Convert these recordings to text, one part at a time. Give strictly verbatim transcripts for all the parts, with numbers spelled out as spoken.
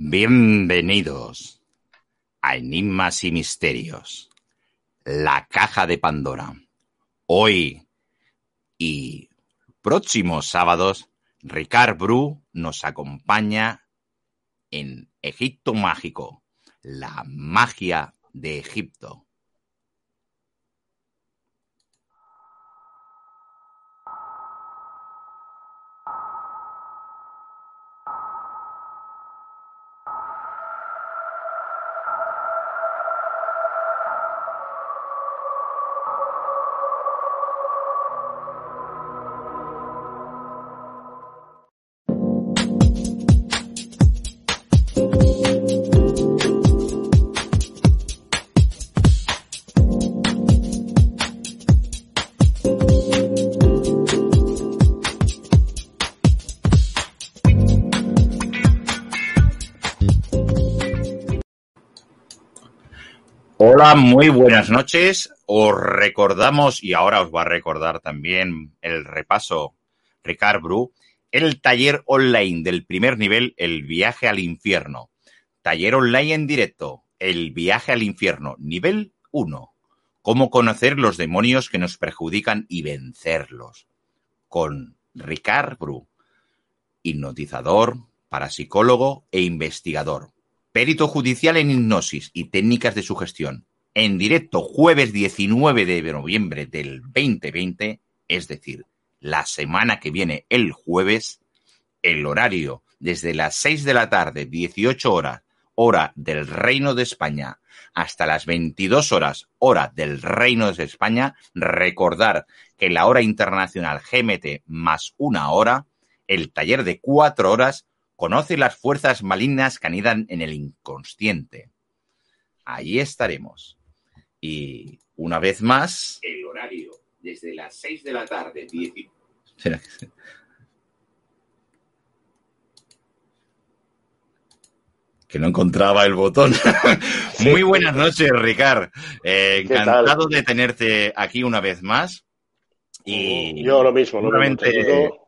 Bienvenidos a Enigmas y Misterios, la caja de Pandora. Hoy y próximos sábados, Ricard Bru nos acompaña en Egipto Mágico, la magia de Egipto. Hola, muy buenas noches. Os recordamos, y ahora os va a recordar también el repaso Ricard Bru, el taller online del primer nivel, El viaje al infierno. Taller online en directo, El viaje al infierno, nivel uno. Cómo conocer los demonios que nos perjudican y vencerlos. Con Ricard Bru, hipnotizador, parapsicólogo e investigador. Perito judicial en hipnosis y técnicas de sugestión. En directo, jueves diecinueve de noviembre del veinte veinte, es decir, la semana que viene, el jueves, el horario desde las seis de la tarde, dieciocho horas, hora del Reino de España, hasta las veintidós horas, hora del Reino de España. Recordar que la hora internacional G M T más una hora, el taller de cuatro horas, conoce las fuerzas malignas que anidan en el inconsciente. Allí estaremos. Y una vez más, el horario desde las seis de la tarde. diez... ¿Será que sí? Que no encontraba el botón. Sí. Muy buenas noches, Ricard. Eh, encantado de tenerte aquí una vez más. Y yo lo mismo, lo mismo. Te digo,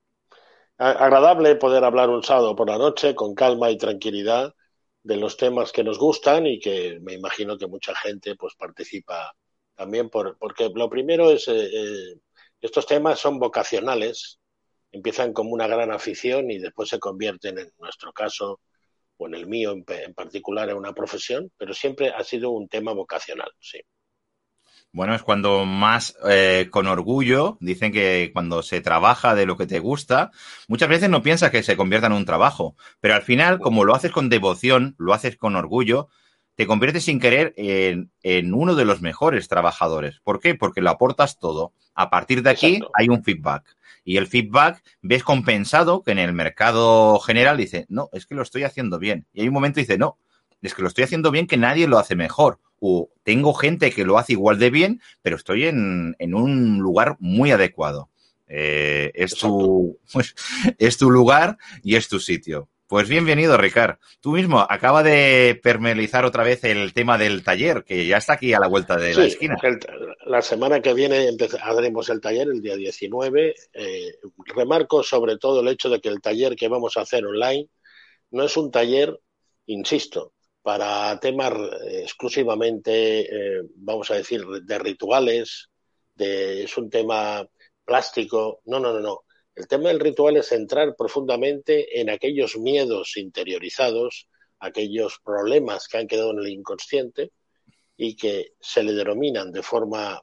agradable poder hablar un sábado por la noche con calma y tranquilidad de los temas que nos gustan y que me imagino que mucha gente pues participa también por, porque lo primero es eh, eh, estos temas son vocacionales, empiezan como una gran afición y después se convierten, en nuestro caso o en el mío en, en particular, en una profesión, pero siempre ha sido un tema vocacional, sí. Bueno, es cuando más eh, con orgullo, dicen que cuando se trabaja de lo que te gusta, muchas veces no piensas que se convierta en un trabajo, pero al final, como lo haces con devoción, lo haces con orgullo, te conviertes sin querer en, en uno de los mejores trabajadores. ¿Por qué? Porque lo aportas todo. A partir de aquí Exacto. Hay un feedback. Y el feedback ves compensado que en el mercado general dice, no, es que lo estoy haciendo bien. Y hay un momento que dice, no, es que lo estoy haciendo bien, que nadie lo hace mejor. O tengo gente que lo hace igual de bien, pero estoy en, en un lugar muy adecuado. Eh, es, tu, pues, es tu lugar y es tu sitio. Pues bienvenido, Ricard. Tú mismo acaba de permeabilizar otra vez el tema del taller, que ya está aquí a la vuelta de sí, la esquina. El, la semana que viene haremos el taller, el día diecinueve. Eh, remarco sobre todo el hecho de que el taller que vamos a hacer online no es un taller, insisto, para temas eh, exclusivamente, eh, vamos a decir, de rituales, de, es un tema plástico. No, no, no, no. El tema del ritual es entrar profundamente en aquellos miedos interiorizados, aquellos problemas que han quedado en el inconsciente y que se le denominan de forma,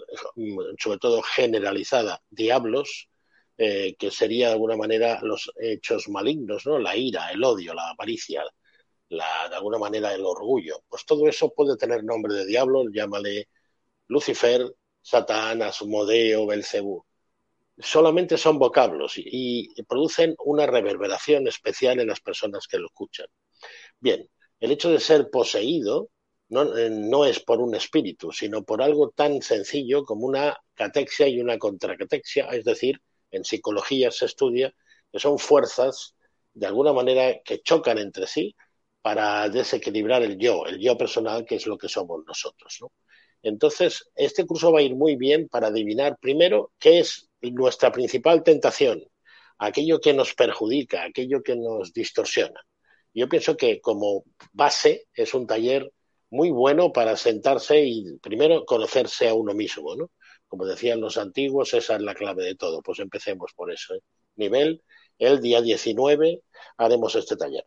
sobre todo generalizada, diablos, eh, que sería de alguna manera los hechos malignos, ¿no? La ira, el odio, la avaricia, la, de alguna manera el orgullo. Pues todo eso puede tener nombre de diablo, llámale Lucifer, Satán, Asmodeo, Belcebú. Solamente son vocablos y, y producen una reverberación especial en las personas que lo escuchan. Bien, el hecho de ser poseído no, eh, no es por un espíritu, sino por algo tan sencillo como una catexia y una contracatexia, es decir, en psicología se estudia que son fuerzas de alguna manera que chocan entre sí para desequilibrar el yo, el yo personal, que es lo que somos nosotros, ¿no? Entonces, este curso va a ir muy bien para adivinar primero qué es nuestra principal tentación, aquello que nos perjudica, aquello que nos distorsiona. Yo pienso que como base es un taller muy bueno para sentarse y primero conocerse a uno mismo, ¿no? Como decían los antiguos, esa es la clave de todo. Pues empecemos por eso, ¿eh? Nivel, el día diecinueve haremos este taller.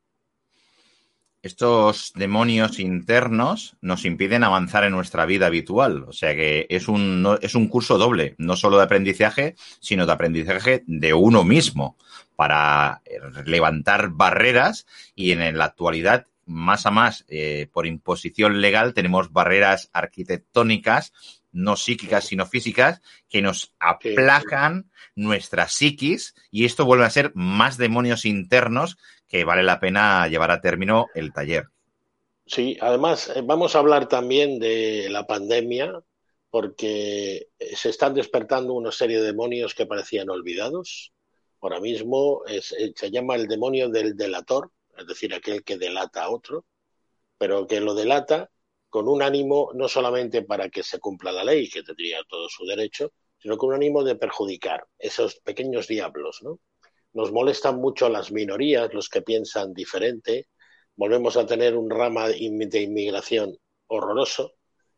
Estos demonios internos nos impiden avanzar en nuestra vida habitual. O sea que es un, no, es un curso doble, no solo de aprendizaje, sino de aprendizaje de uno mismo, para levantar barreras y en la actualidad, más a más, eh, por imposición legal, tenemos barreras arquitectónicas, no psíquicas, sino físicas, que nos Sí, aplacan nuestra psiquis y esto vuelve a ser más demonios internos que vale la pena llevar a término el taller. sí, además eh, vamos a hablar también de la pandemia, porque eh, se están despertando una serie de demonios que parecían olvidados. Ahora mismo es- eh, se llama el demonio del delator, es decir, aquel que delata a otro, pero que lo delata con un ánimo no solamente para que se cumpla la ley, que tendría todo su derecho, sino con un ánimo de perjudicar esos pequeños diablos, ¿no? Nos molestan mucho las minorías, los que piensan diferente. Volvemos a tener un rama de inmigración horroroso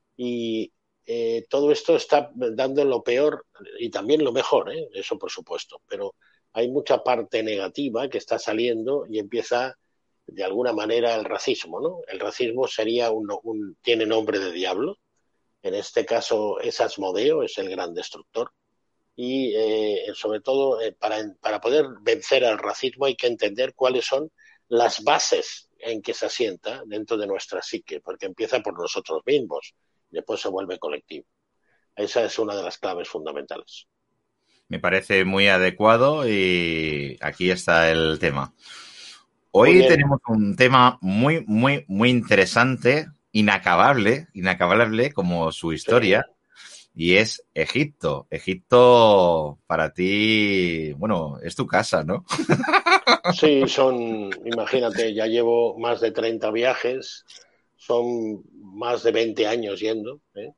y eh, todo esto está dando lo peor y también lo mejor, ¿eh? Eso por supuesto, pero hay mucha parte negativa que está saliendo y empieza de alguna manera el racismo, ¿no? El racismo sería un, un tiene nombre de diablo, en este caso es Asmodeo, es el gran destructor, y eh, sobre todo eh, para, para poder vencer al racismo hay que entender cuáles son las bases en que se asienta dentro de nuestra psique, porque empieza por nosotros mismos y después se vuelve colectivo. Esa es una de las claves fundamentales. Me parece muy adecuado y aquí está el tema. Muy Hoy bien. tenemos un tema muy, muy, muy interesante, inacabable, inacabable como su historia, Sí, y es Egipto. Egipto para ti, bueno, es tu casa, ¿no? sí, son, imagínate, ya llevo más de treinta viajes, son más de veinte años yendo, ¿eh?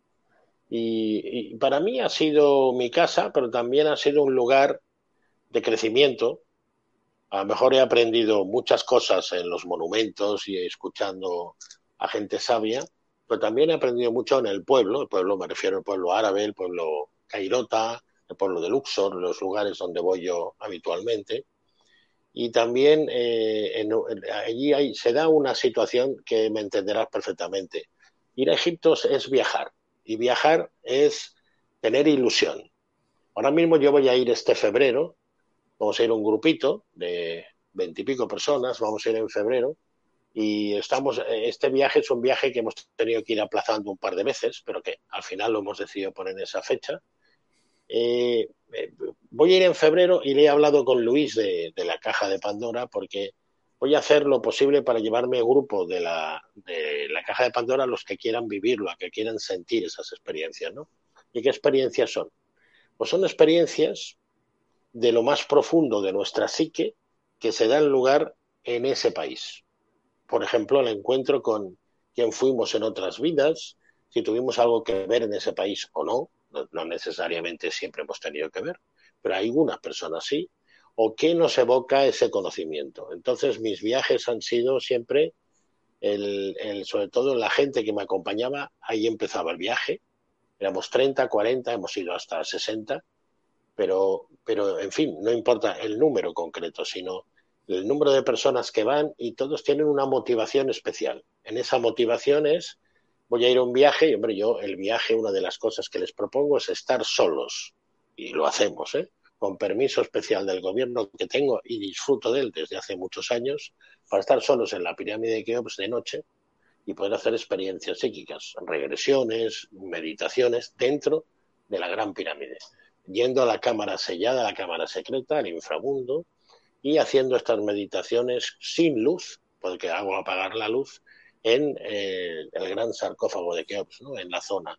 Y, y para mí ha sido mi casa, pero también ha sido un lugar de crecimiento. A lo mejor he aprendido muchas cosas en los monumentos y escuchando a gente sabia, pero también he aprendido mucho en el pueblo. El pueblo, me refiero al pueblo árabe, el pueblo cairota, el pueblo de Luxor, los lugares donde voy yo habitualmente. Y también eh, en, allí hay, se da una situación que me entenderás perfectamente. Ir a Egipto es viajar y viajar es tener ilusión. Ahora mismo yo voy a ir este febrero, vamos a ir un grupito de veintipico personas, vamos a ir en febrero y estamos, este viaje es un viaje que hemos tenido que ir aplazando un par de veces, pero que al final lo hemos decidido poner en esa fecha. Eh, eh, Voy a ir en febrero y le he hablado con Luis de, de la caja de Pandora porque voy a hacer lo posible para llevarme el grupo de la, de la caja de Pandora a los que quieran vivirlo, a que quieran sentir esas experiencias, ¿no? ¿Y qué experiencias son? Pues son experiencias de lo más profundo de nuestra psique que se dan lugar en ese país. Por ejemplo, el encuentro con quien fuimos en otras vidas, si tuvimos algo que ver en ese país o no, no, no necesariamente siempre hemos tenido que ver, pero hay algunas personas sí, o qué nos evoca ese conocimiento. Entonces, mis viajes han sido siempre, el, el, sobre todo la gente que me acompañaba, ahí empezaba el viaje, éramos treinta, cuarenta, hemos ido hasta sesenta, pero, pero en fin, no importa el número concreto, sino el número de personas que van y todos tienen una motivación especial. En esa motivación es, voy a ir a un viaje y, hombre, yo el viaje, una de las cosas que les propongo es estar solos. Y lo hacemos, ¿eh? Con permiso especial del gobierno que tengo y disfruto de él desde hace muchos años, para estar solos en la pirámide de Keops de noche y poder hacer experiencias psíquicas, regresiones, meditaciones dentro de la gran pirámide, yendo a la cámara sellada, a la cámara secreta, al inframundo, y haciendo estas meditaciones sin luz, porque hago apagar la luz, en eh, el gran sarcófago de Keops, ¿no? En la zona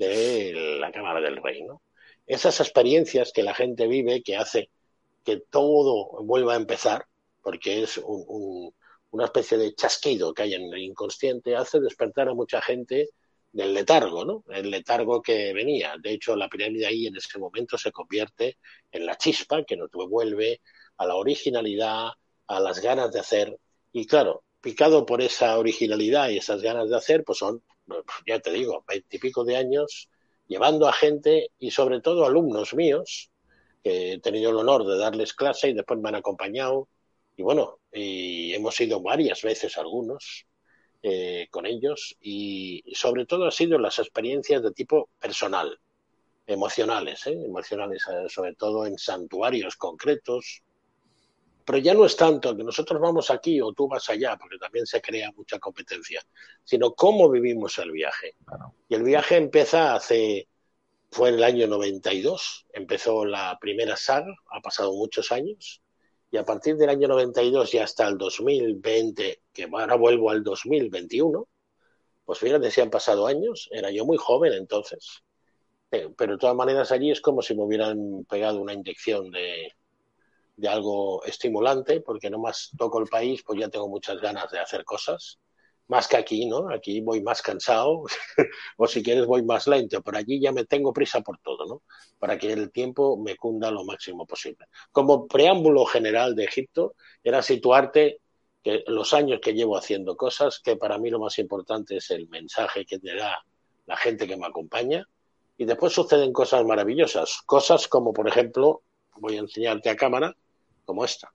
de la Cámara del Rey, ¿no? Esas experiencias que la gente vive, que hace que todo vuelva a empezar, porque es un, un, una especie de chasquido que hay en el inconsciente, hace despertar a mucha gente del letargo, ¿no? El letargo que venía. De hecho, la pirámide ahí en ese momento se convierte en la chispa que nos devuelve a la originalidad, a las ganas de hacer Y claro, picado por esa originalidad y esas ganas de hacer, pues son, ya te digo, veintipico de años llevando a gente y sobre todo alumnos míos, que he tenido el honor de darles clase y después me han acompañado. Y bueno, y hemos ido varias veces algunos eh, con ellos y sobre todo ha sido las experiencias de tipo personal, emocionales, ¿eh? emocionales, eh, sobre todo en santuarios concretos, pero ya no es tanto que nosotros vamos aquí o tú vas allá, porque también se crea mucha competencia, sino cómo vivimos el viaje. Claro. Y el viaje empieza hace, fue en el año noventa y dos, empezó la primera S A R, ha pasado muchos años, y a partir del año noventa y dos y hasta el dos mil veinte, que ahora vuelvo al dos mil veintiuno, pues fíjate si han pasado años, era yo muy joven entonces, pero de todas maneras allí es como si me hubieran pegado una inyección de, de algo estimulante, porque nomás toco el país, pues ya tengo muchas ganas de hacer cosas, más que aquí, ¿no? Aquí voy más cansado, o si quieres voy más lento, pero allí ya me tengo prisa por todo, ¿no? Para que el tiempo me cunda lo máximo posible. Como preámbulo general de Egipto, era situarte que los años que llevo haciendo cosas, que para mí lo más importante es el mensaje que te da la gente que me acompaña, y después suceden cosas maravillosas, cosas como, por ejemplo, voy a enseñarte a cámara, como esta.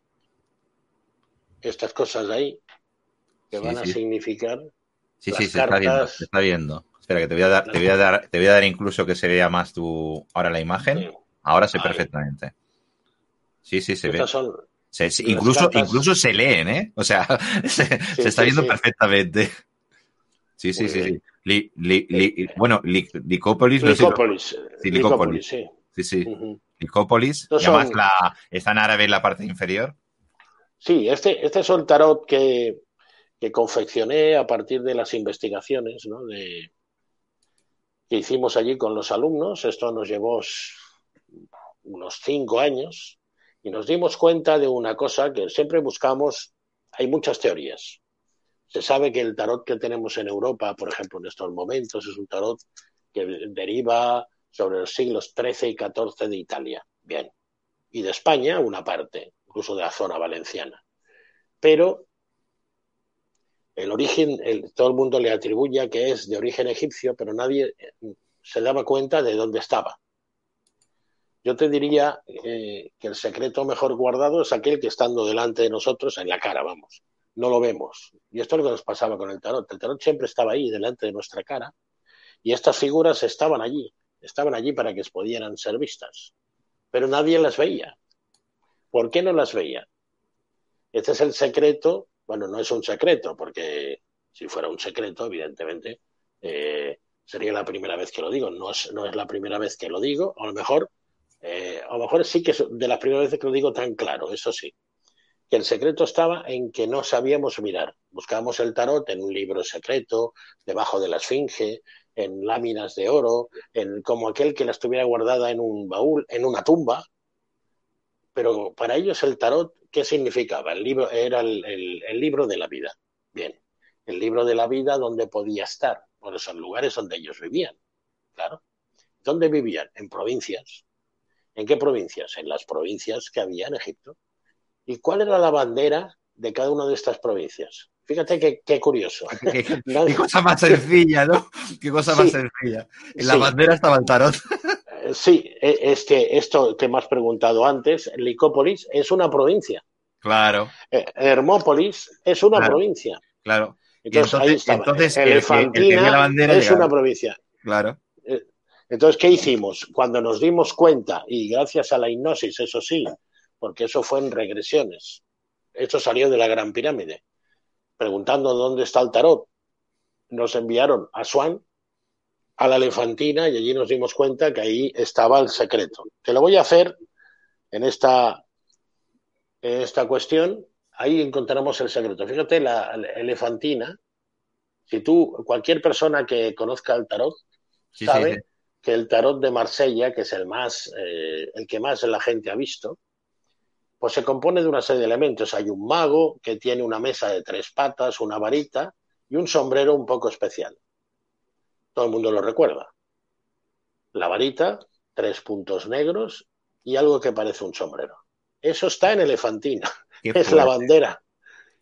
Estas cosas de ahí que Sí, van a sí. significar Sí, sí, las se está viendo, se cartas. está viendo. Espera, que te voy a dar, te Las, voy a dar, te voy a dar incluso que se vea más tu, ahora la imagen. sí, Ahora sé ahí. perfectamente. Sí, sí, se ve. Estas son Se- se- las incluso, cartas. incluso se leen, ¿eh? O sea, se, se Sí, está sí, viendo sí. perfectamente. Sí, sí, Muy sí, bien. sí. Li- li- Eh, li- bueno, li- Licópolis, no sé si lo... Licópolis. Sí, Licópolis. Licópolis, sí. Sí, sí. Uh-huh. Licópolis. Estos Y además son. la, está en árabe en la parte inferior. Sí, este, este es el tarot que, que confeccioné a partir de las investigaciones, ¿no? de, que hicimos allí con los alumnos. Esto nos llevó unos cinco años y nos dimos cuenta de una cosa que siempre buscamos. Hay muchas teorías. Se sabe que el tarot que tenemos en Europa, por ejemplo, en estos momentos, es un tarot que deriva sobre los siglos trece y catorce de Italia. Bien. Y de España, una parte, incluso de la zona valenciana. Pero el origen, el, todo el mundo le atribuye que es de origen egipcio, pero nadie se daba cuenta de dónde estaba. Yo te diría eh, que el secreto mejor guardado es aquel que estando delante de nosotros, en la cara, vamos, no lo vemos. Y esto es lo que nos pasaba con el tarot. El tarot siempre estaba ahí, delante de nuestra cara, y estas figuras estaban allí, estaban allí para que pudieran ser vistas, pero nadie las veía. ¿Por qué no las veía? Este es el secreto. Bueno, no es un secreto, porque si fuera un secreto, evidentemente, eh, sería la primera vez que lo digo. No es, no es la primera vez que lo digo, a lo mejor, eh, a lo mejor sí que es de las primeras veces que lo digo tan claro, eso sí. Que el secreto estaba en que no sabíamos mirar. Buscábamos el tarot en un libro secreto, debajo de la esfinge, en láminas de oro, en como aquel que la estuviera guardada en un baúl, en una tumba. Pero para ellos el tarot, ¿qué significaba? El libro era el, el, el libro de la vida. Bien, el libro de la vida donde podía estar, por esos lugares donde ellos vivían, claro. ¿Dónde vivían? En provincias. ¿En qué provincias? En las provincias que había en Egipto. ¿Y cuál era la bandera de cada una de estas provincias? Fíjate qué, qué curioso. Qué, qué- qué cosa más sencilla, ¿no? Qué cosa más Sí, sencilla. En la sí, bandera estaba el tarot. sí. Es que esto que me has preguntado antes, Licópolis es una provincia. Claro, Hermópolis es una claro, provincia. claro. Y Entonces ahí entonces, y estaba. entonces el que, el que vio la Elefantina bandera es llegaba. una provincia. Claro. Entonces, ¿qué hicimos? Cuando nos dimos cuenta, y gracias a la hipnosis, eso sí, porque eso fue en regresiones, esto salió de la Gran Pirámide, preguntando dónde está el tarot, nos enviaron a Swan, a la Elefantina, y allí nos dimos cuenta que ahí estaba el secreto. Te lo voy a hacer en esta, en esta cuestión, ahí encontramos el secreto. Fíjate, la, la Elefantina, si tú, cualquier persona que conozca el tarot, Sí, sí, sí. sabe que el tarot de Marsella, que es el más, eh, el que más la gente ha visto, pues se compone de una serie de elementos. Hay un mago que tiene una mesa de tres patas, una varita y un sombrero un poco especial. Todo el mundo lo recuerda. La varita, tres puntos negros y algo que parece un sombrero. Eso está en Elefantina. Qué Es la fuerte, bandera.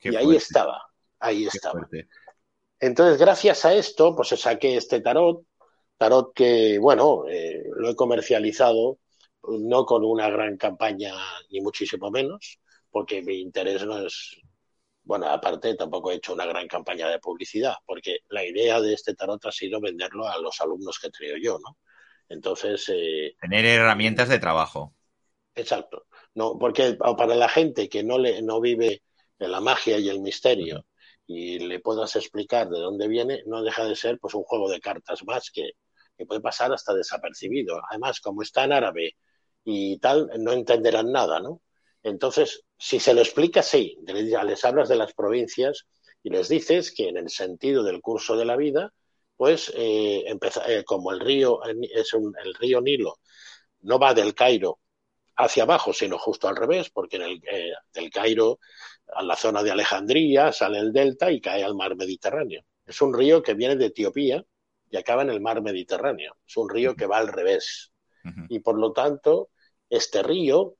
Qué y ahí fuerte, estaba, ahí qué estaba. fuerte. Entonces, gracias a esto, pues saqué este tarot, tarot que, bueno, eh, lo he comercializado, no con una gran campaña, ni muchísimo menos, porque mi interés no es, bueno, aparte tampoco he hecho una gran campaña de publicidad, porque la idea de este tarot ha sido venderlo a los alumnos que he tenido yo, ¿no? Entonces, eh, Tener herramientas de trabajo. exacto. No, porque para la gente que no le no vive de la magia y el Ujú. misterio y le puedas explicar de dónde viene, no deja de ser pues un juego de cartas más que, que puede pasar hasta desapercibido. Además, como está en árabe y tal, no entenderán nada, ¿no? Entonces, si se lo explica, sí, les hablas de las provincias y les dices que en el sentido del curso de la vida, pues eh, empeza, eh, como el río es un, el río Nilo no va del Cairo hacia abajo, sino justo al revés, porque en el, eh, del Cairo a la zona de Alejandría sale el delta y cae al mar Mediterráneo. Es un río que viene de Etiopía y acaba en el mar Mediterráneo. Es un río que va al revés. Ujú. Y por lo tanto, este río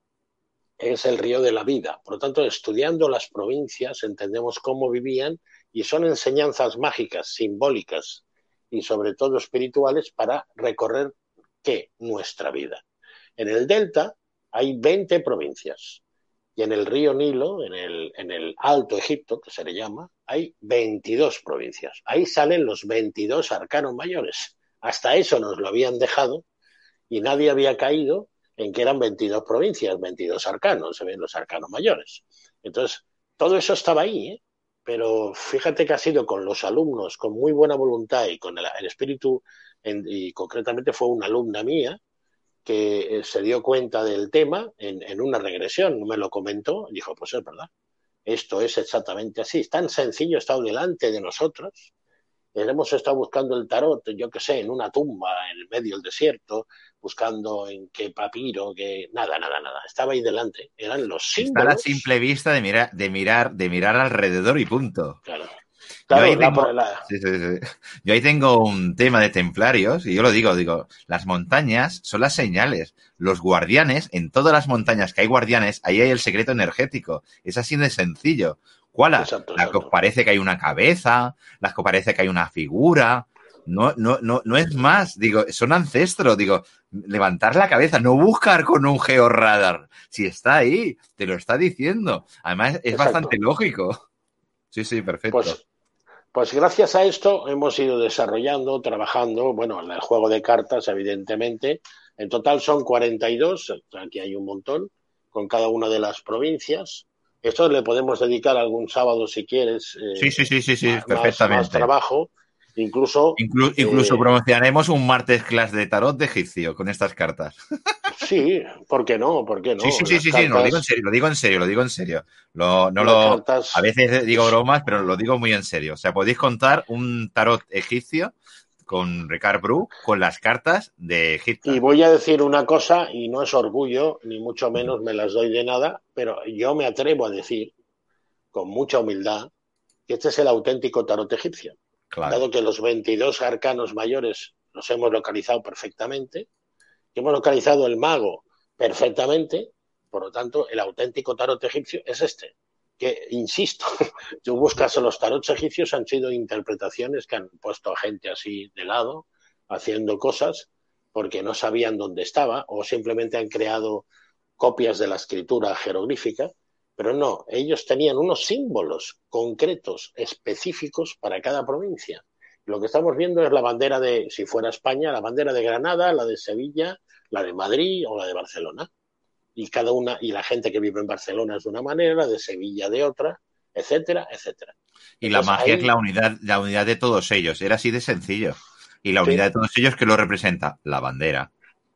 es el río de la vida. Por lo tanto, estudiando las provincias entendemos cómo vivían y son enseñanzas mágicas, simbólicas y sobre todo espirituales para recorrer ¿qué? Nuestra vida. En el delta hay veinte provincias y en el río Nilo, en el, en el Alto Egipto, que se le llama, hay veintidós provincias. Ahí salen los veintidós arcanos mayores. Hasta eso nos lo habían dejado y nadie había caído en que eran veintidós provincias, veintidós arcanos, se ven los arcanos mayores. Entonces, todo eso estaba ahí, ¿eh? Pero fíjate que ha sido con los alumnos, con muy buena voluntad y con el, el espíritu, en, y concretamente fue una alumna mía, que se dio cuenta del tema en, en una regresión, me lo comentó, y dijo, pues es verdad, esto es exactamente así, es tan sencillo, está delante de nosotros, hemos estado buscando el tarot, yo qué sé, en una tumba, en el medio del desierto, buscando en qué papiro, que nada, nada, nada, estaba ahí delante, eran los Está a la símbolos, simple vista de mirar, de mirar, de mirar alrededor y punto. claro, Yo claro, ahí la, tengo, la, sí, sí, sí. Yo ahí tengo un tema de templarios y yo lo digo, digo, las montañas son las señales. Los guardianes, en todas las montañas que hay guardianes, ahí hay el secreto energético. Es así de sencillo. ¿Cuáles? exacto, Las que os exacto, parece que hay una cabeza, las que os parece que hay una figura. No, no, no, no es más. Digo, son ancestros. Digo, levantar la cabeza, no buscar con un georradar. Si está ahí, te lo está diciendo. Además, es bastante exacto. lógico. Sí, sí, perfecto. Pues Pues gracias a esto hemos ido desarrollando, trabajando, bueno, en el juego de cartas, evidentemente. En total son cuarenta y dos, aquí hay un montón, con cada una de las provincias. Esto le podemos dedicar algún sábado, si quieres, Sí, eh, sí, sí, sí, sí, más, más perfectamente. trabajo. Incluso, Inclu- incluso eh, promocionaremos un martes class de tarot de egipcio con estas cartas. sí, ¿por qué no? ¿Por qué Sí, sí, no? sí, Las sí, sí, no, lo digo en cartas, serio, lo digo en serio, lo digo en serio. Lo, no las lo, a cartas veces digo bromas, pero lo digo muy en serio. O sea, podéis contar un tarot egipcio con Ricard Bru con las cartas de Y Egipto. voy a decir una cosa, y no es orgullo, ni mucho menos me las doy de nada, pero yo me atrevo a decir, con mucha humildad, que este es el auténtico tarot egipcio, Claro. dado que los veintidós arcanos mayores los hemos localizado perfectamente, que hemos localizado el mago perfectamente, por lo tanto, el auténtico tarot egipcio es este. Que, insisto, tú buscas los tarots egipcios, han sido interpretaciones que han puesto a gente así de lado, haciendo cosas, porque no sabían dónde estaba, o simplemente han creado copias de la escritura jeroglífica, pero no, ellos tenían unos símbolos concretos, específicos para cada provincia. Lo que estamos viendo es la bandera de, si fuera España, la bandera de Granada, la de Sevilla, la de Madrid o la de Barcelona. Y cada una, y la gente que vive en Barcelona es de una manera, la de Sevilla de otra, etcétera, etcétera. Y la Entonces magia es la ahí, unidad, la unidad de todos ellos. Era así de sencillo. Y la unidad sí, de todos ellos, ¿qué lo representa? La bandera.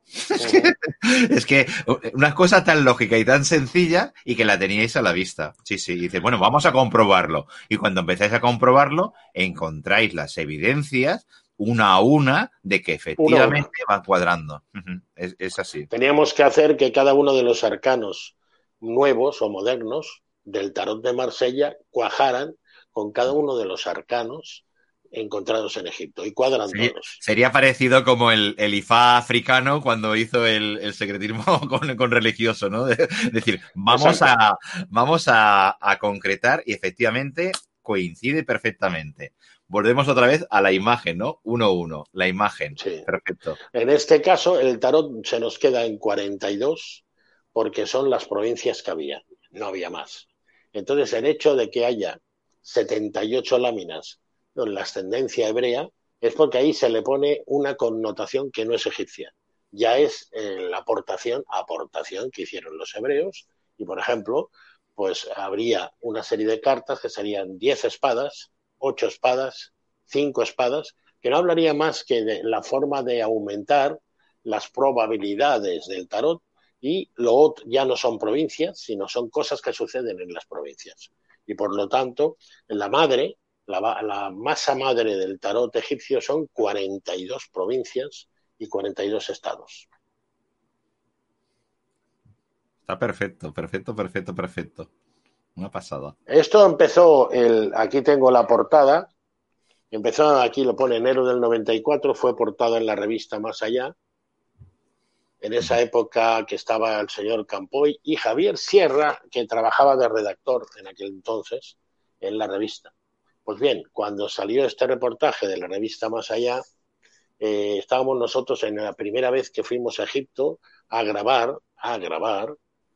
Es que, uh-huh, es que una cosa tan lógica y tan sencilla y que la teníais a la vista. Sí, sí. Y dices, bueno, vamos a comprobarlo. Y cuando empezáis a comprobarlo, encontráis las evidencias una a una de que uno a uno. efectivamente van cuadrando. Ujú. Es, es así. Teníamos que hacer que cada uno de los arcanos nuevos o modernos del tarot de Marsella cuajaran con cada uno de los arcanos encontrados en Egipto y cuadran Sería, todos. sería parecido como el, el Ifá africano cuando hizo el, el secretismo con, con religioso, ¿no? Es de, decir, vamos Exacto. a, vamos a, a concretar y efectivamente coincide perfectamente. Volvemos otra vez a la imagen, ¿no? Uno, uno, la imagen. Sí. Perfecto. En este caso, el tarot se nos queda en cuarenta y dos porque son las provincias que había, no había más. Entonces, el hecho de que haya setenta y ocho láminas en la ascendencia hebrea es porque ahí se le pone una connotación que no es egipcia. Ya es eh, la aportación, aportación que hicieron los hebreos. Y, por ejemplo, pues habría una serie de cartas que serían diez espadas, ocho espadas, cinco espadas, que no hablaría más que de la forma de aumentar las probabilidades del tarot y lo otro ya no son provincias, sino son cosas que suceden en las provincias. Y por lo tanto, la madre, la, la masa madre del tarot egipcio son cuarenta y dos provincias y cuarenta y dos estados. Está perfecto, perfecto, perfecto, perfecto. Una pasada. Esto empezó, el, aquí tengo la portada, empezó, aquí lo pone enero del noventa y cuatro, fue portada en la revista Más Allá, en esa época que estaba el señor Campoy y Javier Sierra, que trabajaba de redactor en aquel entonces en la revista. Pues bien, cuando salió este reportaje de la revista Más Allá, eh, estábamos nosotros en la primera vez que fuimos a Egipto a grabar, a grabar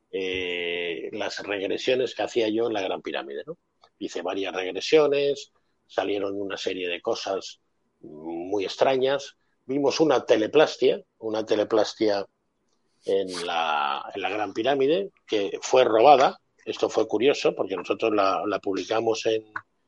eh, las regresiones que hacía yo en la Gran Pirámide, ¿no? Hice varias regresiones, salieron una serie de cosas muy extrañas. Vimos una teleplastia, una teleplastia en la, en la Gran Pirámide, que fue robada. Esto fue curioso porque nosotros la, la publicamos en,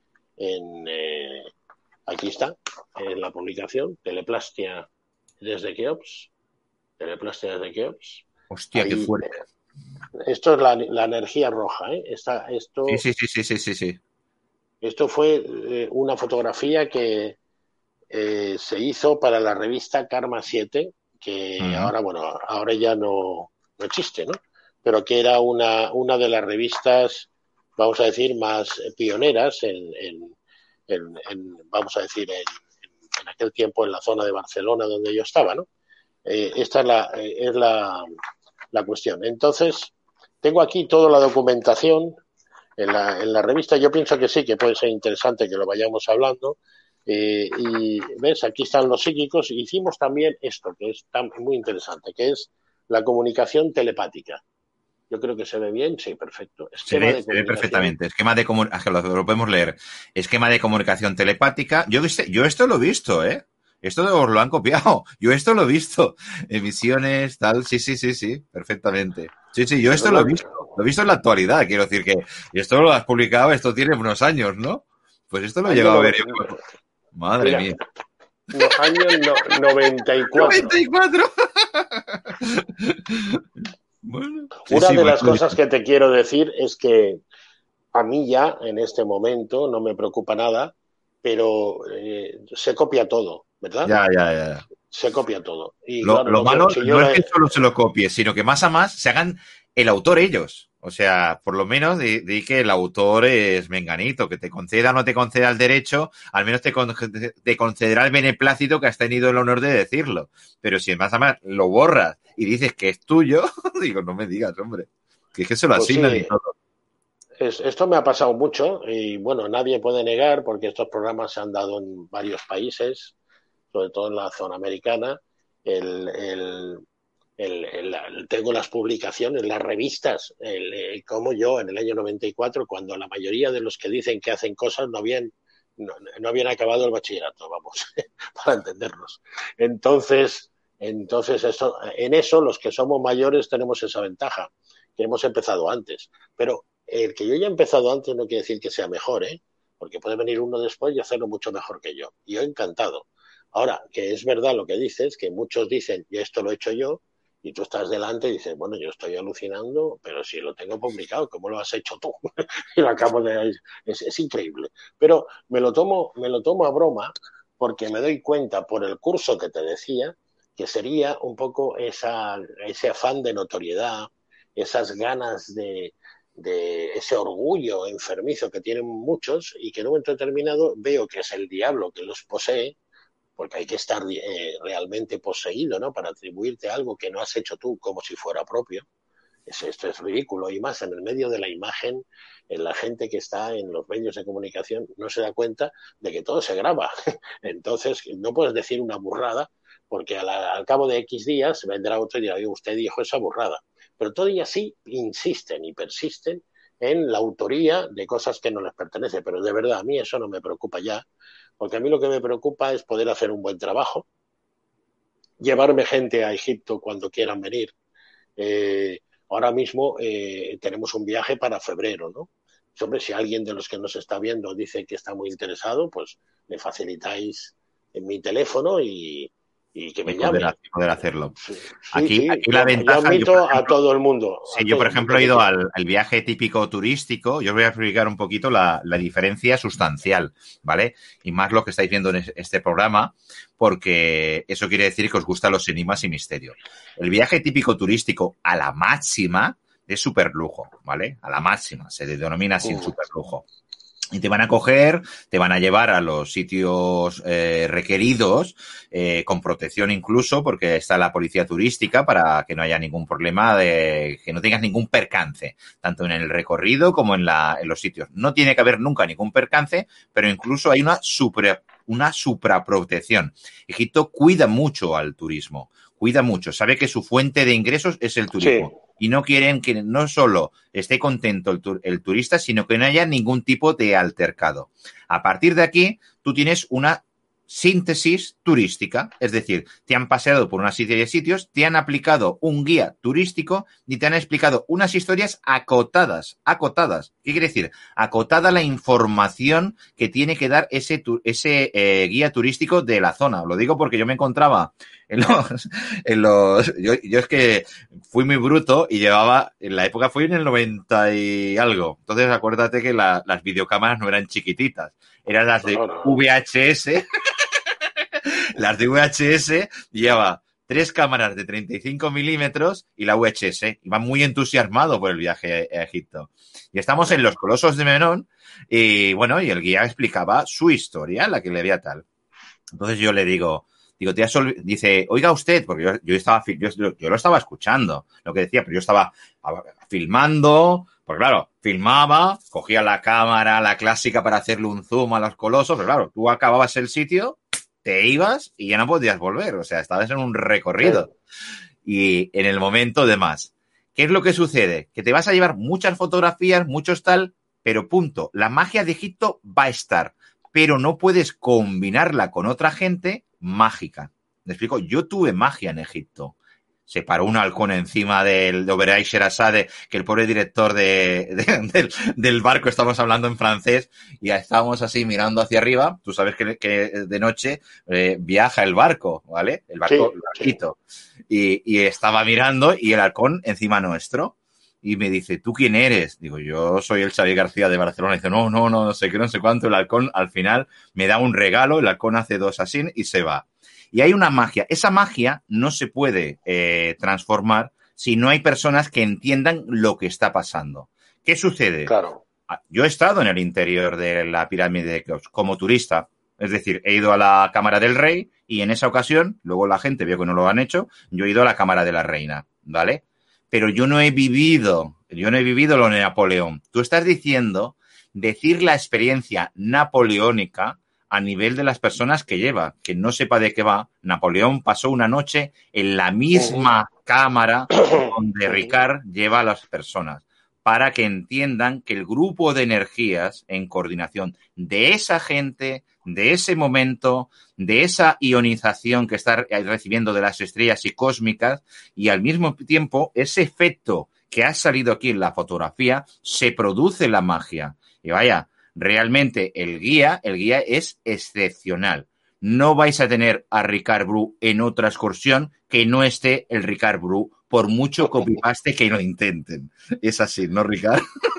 en eh, aquí está, en la publicación, Teleplastia desde Keops, Teleplastia desde Keops. Hostia, qué Ahí, fuerte. eh, esto es la, la energía roja, ¿eh? Esta, Sí, esto, sí, sí, sí, sí, sí, sí. esto fue eh, una fotografía que eh, se hizo para la revista Karma siete, que Uh-huh. ahora, bueno, ahora ya no, no existe, ¿no? Pero que era una, una de las revistas, vamos a decir, más pioneras en, en, en, en vamos a decir, en, en, aquel tiempo en la zona de Barcelona donde yo estaba, ¿no? Eh, esta es la, eh, es la, la cuestión. Entonces, tengo aquí toda la documentación en la, en la revista. Yo pienso que sí, que puede ser interesante que lo vayamos hablando. Eh, y ves, aquí están los psíquicos. Hicimos también esto, que es tan, muy interesante, que es la comunicación telepática. Yo creo que se ve bien, sí, perfecto. Se Esquema ve, de se ve comunicación. perfectamente. Esquema de comunicación, lo, lo podemos leer. Esquema de comunicación telepática. Yo, este, yo esto lo he visto, ¿eh? Esto os lo han copiado. Yo esto lo he visto. Emisiones, tal. Sí, sí, sí, sí. Perfectamente. Sí, sí, yo Pero esto lo he no, visto. Lo he visto en la actualidad. Quiero decir que esto lo has publicado, esto tiene unos años, ¿no? Pues esto lo he año llegado a no, ver yo. Madre mira, mía. no, año no, noventa y cuatro. noventa y cuatro. Bueno, sí, Una sí, de pues las cosas que te quiero decir es que a mí ya en este momento no me preocupa nada, pero eh, se copia todo, ¿verdad? ya, ya, ya. Se copia todo. Y Lo, claro, lo no quiero, malo si yo no es le, que solo se lo copie, sino que más a más se hagan el autor ellos. O sea, por lo menos di, di que el autor es menganito, que te conceda o no te conceda el derecho, al menos te, con, te concederá el beneplácito que has tenido el honor de decirlo. Pero si más a más lo borras y dices que es tuyo, digo, no me digas, hombre, que es que se lo pues asignan y sí, todo. es, esto me ha pasado mucho y bueno, nadie puede negar porque estos programas se han dado en varios países, sobre todo en la zona americana. El, el, el, el, tengo las publicaciones, las revistas, el, el, como yo en el año noventa y cuatro, cuando la mayoría de los que dicen que hacen cosas no habían, no, no habían acabado el bachillerato, vamos, para entendernos. Entonces, entonces eso, en eso los que somos mayores tenemos esa ventaja, que hemos empezado antes. Pero el que yo haya empezado antes no quiere decir que sea mejor, ¿eh? Porque puede venir uno después y hacerlo mucho mejor que yo. Y yo encantado. Ahora, que es verdad lo que dices, que muchos dicen, y esto lo he hecho yo, y tú estás delante y dices, bueno, yo estoy alucinando, pero si lo tengo publicado, ¿cómo lo has hecho tú? Y lo acabo de... Es, es increíble. Pero me lo, tomo, me lo tomo a broma porque me doy cuenta por el curso que te decía que sería un poco esa, ese afán de notoriedad, esas ganas de, de ese orgullo enfermizo que tienen muchos y que en un momento determinado veo que es el diablo que los posee, porque hay que estar eh, realmente poseído, ¿no? Para atribuirte algo que no has hecho tú como si fuera propio. Es, esto es ridículo. Y más en el medio de la imagen, en la gente que está en los medios de comunicación no se da cuenta de que todo se graba. Entonces, no puedes decir una burrada, porque a la, al cabo de X días vendrá otro y dirá, usted dijo esa burrada. Pero todavía sí insisten y persisten en la autoría de cosas que no les pertenecen. Pero de verdad, a mí eso no me preocupa ya, porque a mí lo que me preocupa es poder hacer un buen trabajo, llevarme gente a Egipto cuando quieran venir. Eh, ahora mismo eh, tenemos un viaje para febrero, ¿no? Hombre, si alguien de los que nos está viendo dice que está muy interesado, pues me facilitáis en mi teléfono y, y que Y me poder, llame. ha- poder hacerlo. Sí, sí, Aquí, sí. aquí la Yo, yo ventaja, yo por admito a ejemplo, todo el mundo, a sí, yo por todo el ejemplo mundo he que ido quiera. al, al viaje típico turístico, yo os voy a explicar un poquito la, la diferencia sustancial, ¿vale? Y más lo que estáis viendo en es- este programa, porque eso quiere decir que os gustan los enigmas y misterios. El viaje típico turístico a la máxima es superlujo, ¿vale? A la máxima, se denomina así el Mm, superlujo. Y te van a coger, te van a llevar a los sitios eh, requeridos, eh, con protección incluso, porque está la policía turística para que no haya ningún problema, de que no tengas ningún percance, tanto en el recorrido como en, la, en los sitios. No tiene que haber nunca ningún percance, pero incluso hay una supra, una supraprotección. Egipto cuida mucho al turismo, cuida mucho, sabe que su fuente de ingresos es el sí, turismo y no quieren que no solo esté contento el, tur el, turista, sino que no haya ningún tipo de altercado. A partir de aquí, tú tienes una síntesis turística, es decir, te han paseado por una serie de sitios, te han aplicado un guía turístico y te han explicado unas historias acotadas, acotadas. ¿Qué quiere decir? Acotada la información que tiene que dar ese, ese eh, guía turístico de la zona. Lo digo porque yo me encontraba en los, en los yo, yo es que fui muy bruto y llevaba, en la época fui en el noventa y algo. Entonces acuérdate que la, las videocámaras no eran chiquititas, eran las de no, no, no. V H S. Las de V H S llevaba tres cámaras de treinta y cinco milímetros y la V H S. Iba muy entusiasmado por el viaje a Egipto. Y estamos en los Colosos de Menón y bueno, y el guía explicaba su historia, la que le había tal. Entonces yo le digo, digo, te has dice, oiga usted, porque yo, yo estaba, yo, yo lo estaba escuchando, lo que decía, pero yo estaba filmando, pues claro, filmaba, cogía la cámara, la clásica para hacerle un zoom a los colosos, pero claro, tú acababas el sitio, te ibas y ya no podías volver, o sea, estabas en un recorrido. Sí. Y en el momento de más. ¿Qué es lo que sucede? Que te vas a llevar muchas fotografías, muchos tal, pero punto, la magia de Egipto va a estar, pero no puedes combinarla con otra gente mágica. ¿Me explico? Yo tuve magia en Egipto. Se paró un halcón encima del de Oberai Sherazade, que el pobre director de, de, del, del barco, estamos hablando en francés, y ya estábamos así mirando hacia arriba. Tú sabes que, que de noche eh, viaja el barco, ¿vale? El barco, Sí, el sí. barquito. Y, y estaba mirando y el halcón encima nuestro. Y me dice, ¿tú quién eres? Digo, yo soy el Xavi García de Barcelona. Y dice, no, no, no, no sé qué, no sé cuánto. El halcón al final me da un regalo, el halcón hace dos así y se va. Y hay una magia. Esa magia no se puede eh, transformar si no hay personas que entiendan lo que está pasando. ¿Qué sucede? Claro. Yo he estado en el interior de la pirámide de Keops como turista. Es decir, he ido a la Cámara del Rey y en esa ocasión, luego la gente vio que no lo han hecho, yo he ido a la Cámara de la Reina, ¿vale? Pero yo no he vivido, yo no he vivido lo de Napoleón. Tú estás diciendo decir la experiencia napoleónica a nivel de las personas que lleva, que no sepa de qué va. Napoleón pasó una noche en la misma Uh-huh. cámara donde Ricard lleva a las personas, para que entiendan que el grupo de energías en coordinación de esa gente, de ese momento, de esa ionización que está recibiendo de las estrellas y cósmicas, y al mismo tiempo ese efecto que ha salido aquí en la fotografía, se produce la magia. Y vaya, realmente el guía, el guía es excepcional. No vais a tener a Ricard Bru en otra excursión que no esté el Ricard Bru, por mucho copy-paste que lo intenten. Es así, ¿no, Ricard?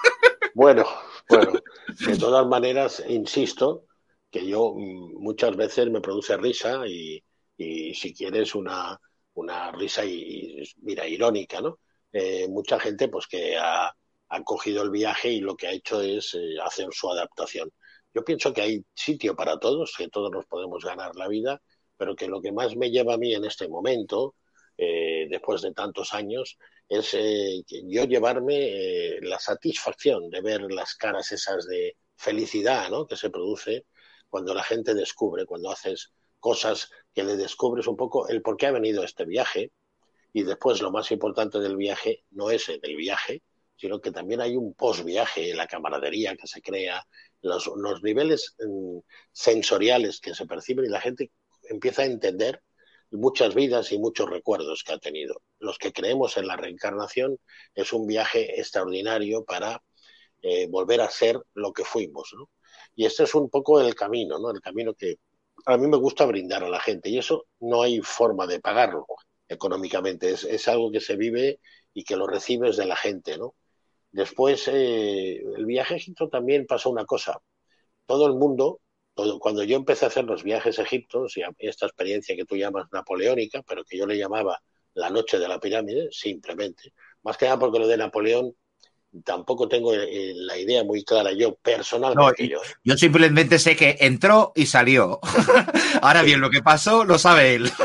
Bueno, bueno, de todas maneras, insisto que yo mm, muchas veces me produce risa y, y si quieres una, una risa y, y, mira, irónica, ¿no? Eh, mucha gente pues que ha, ha ha cogido el viaje y lo que ha hecho es eh, hacer su adaptación. Yo pienso que hay sitio para todos, que todos nos podemos ganar la vida, pero que lo que más me lleva a mí en este momento, eh, después de tantos años, es eh, yo llevarme eh, la satisfacción de ver las caras esas de felicidad, ¿no?, que se produce cuando la gente descubre, cuando haces cosas que le descubres un poco el por qué ha venido este viaje. Y después lo más importante del viaje no es el viaje, sino que también hay un post-viaje, la camaradería que se crea, los, los niveles mm, sensoriales que se perciben y la gente empieza a entender muchas vidas y muchos recuerdos que ha tenido. Los que creemos en la reencarnación es un viaje extraordinario para eh, volver a ser lo que fuimos, ¿no? Y este es un poco el camino, ¿no? El camino que a mí me gusta brindar a la gente y eso no hay forma de pagarlo económicamente, es, es algo que se vive y que lo recibes de la gente, ¿no? Después, eh, el viaje a Egipto también pasó una cosa. Todo el mundo, todo, cuando yo empecé a hacer los viajes a Egipto, y esta experiencia que tú llamas napoleónica, pero que yo le llamaba la noche de la pirámide, simplemente, más que nada porque lo de Napoleón tampoco tengo eh, la idea muy clara yo, No, personalmente y yo. ¿eh? yo simplemente sé que entró y salió. Ahora bien, Sí, lo que pasó lo sabe él.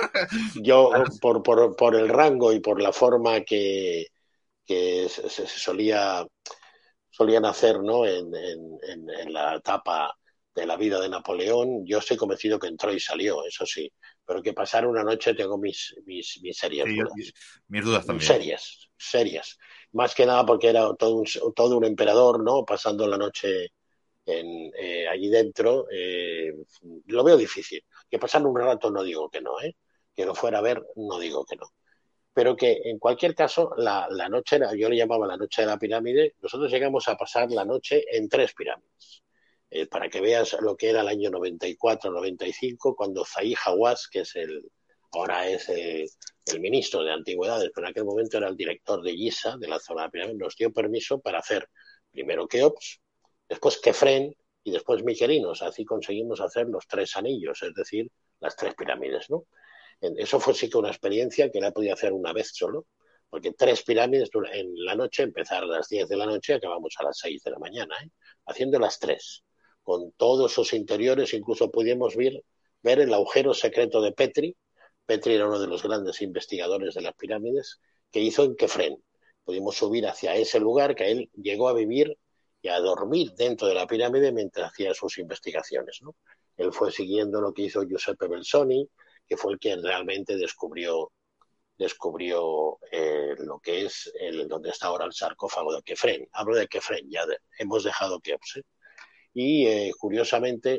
yo por, por, por el rango y por la forma que, que se, se solía solían hacer, ¿no?, en, en, en, en la etapa de la vida de Napoleón. Yo estoy convencido que entró y salió, eso sí, pero que pasar una noche tengo mis, mis, mis serias Sí, yo- yo- dudas. mis dudas también. Serias, serias. Más que nada porque era todo un, todo un emperador, ¿no?, pasando la noche en, eh, allí dentro. Eh, lo veo difícil. Que pasar un rato no digo que no, ¿eh? Que lo fuera a ver no digo que no, pero que en cualquier caso la, la noche era, yo le llamaba la noche de la pirámide, nosotros llegamos a pasar la noche en tres pirámides. Eh, para que veas lo que era el año noventa y cuatro noventa y cinco, cuando Zahi Hawass, que es el, ahora es el, el ministro de Antigüedades, pero en aquel momento era el director de Giza, de la zona de la pirámide, nos dio permiso para hacer primero Keops, después Kefren y después Miquelinos. Así conseguimos hacer los tres anillos, es decir, las tres pirámides, ¿no? Eso fue sí que una experiencia que la he podido hacer una vez solo, porque tres pirámides en la noche, empezar a las diez de la noche y acabamos a las seis de la mañana, ¿eh? Haciendo las tres, con todos sus interiores, incluso pudimos ver, ver el agujero secreto de Petri. Petri era uno de los grandes investigadores de las pirámides, que hizo en Kefren. Pudimos subir hacia ese lugar que él llegó a vivir y a dormir dentro de la pirámide mientras hacía sus investigaciones, ¿no? Él fue siguiendo lo que hizo Giuseppe Belzoni, que fue el que realmente descubrió, descubrió eh, lo que es el, donde está ahora el sarcófago de Kefren. Hablo de Kefren, ya de, hemos dejado Keops. ¿eh? Y eh, curiosamente,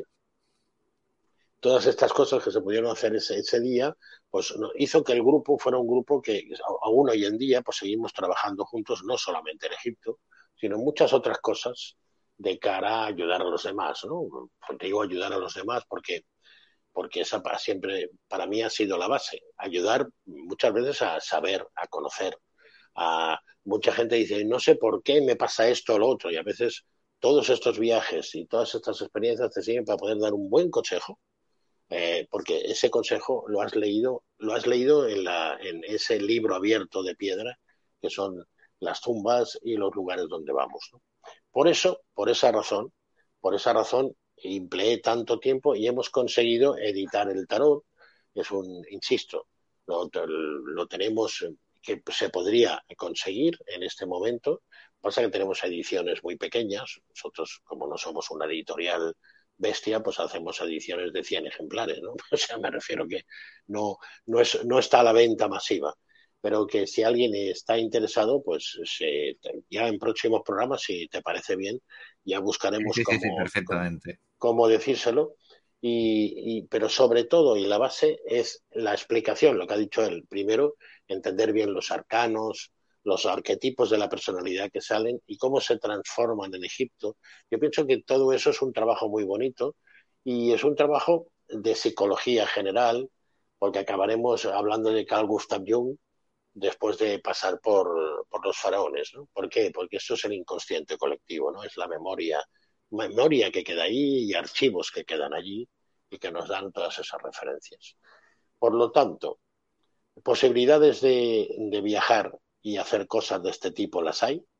todas estas cosas que se pudieron hacer ese, ese día, pues no, hizo que el grupo fuera un grupo que aún hoy en día pues seguimos trabajando juntos, no solamente en Egipto, sino en muchas otras cosas de cara a ayudar a los demás, ¿no? Te digo ayudar a los demás porque porque esa para siempre para mí ha sido la base, ayudar muchas veces a saber, a conocer. A, mucha gente dice, no sé por qué me pasa esto o lo otro, y a veces todos estos viajes y todas estas experiencias te sirven para poder dar un buen consejo, eh, porque ese consejo lo has leído, lo has leído en, la, en ese libro abierto de piedra, que son las tumbas y los lugares donde vamos, ¿no? Por eso, por esa razón, por esa razón, empleé tanto tiempo y hemos conseguido editar el tarot. Es un, insisto, lo, lo tenemos que se podría conseguir en este momento. Pasa que tenemos ediciones muy pequeñas. Nosotros, como no somos una editorial bestia, pues hacemos ediciones de cien ejemplares, ¿no? O sea, me refiero que no, no, es, no está a la venta masiva, pero que si alguien está interesado, pues se, ya en próximos programas, si te parece bien, ya Sí, buscaremos sí, sí, sí, cómo, cómo, perfectamente. cómo decírselo. Y, y, pero sobre todo, y la base es la explicación, lo que ha dicho él. Primero, entender bien los arcanos, los arquetipos de la personalidad que salen y cómo se transforman en Egipto. Yo pienso que todo eso es un trabajo muy bonito y es un trabajo de psicología general, porque acabaremos hablando de Carl Gustav Jung después de pasar por, por los faraones, ¿no? ¿Por qué? Porque esto es el inconsciente colectivo, ¿no? Es la memoria, memoria que queda ahí y archivos que quedan allí y que nos dan todas esas referencias. Por lo tanto, posibilidades de, de viajar y hacer cosas de este tipo las hay,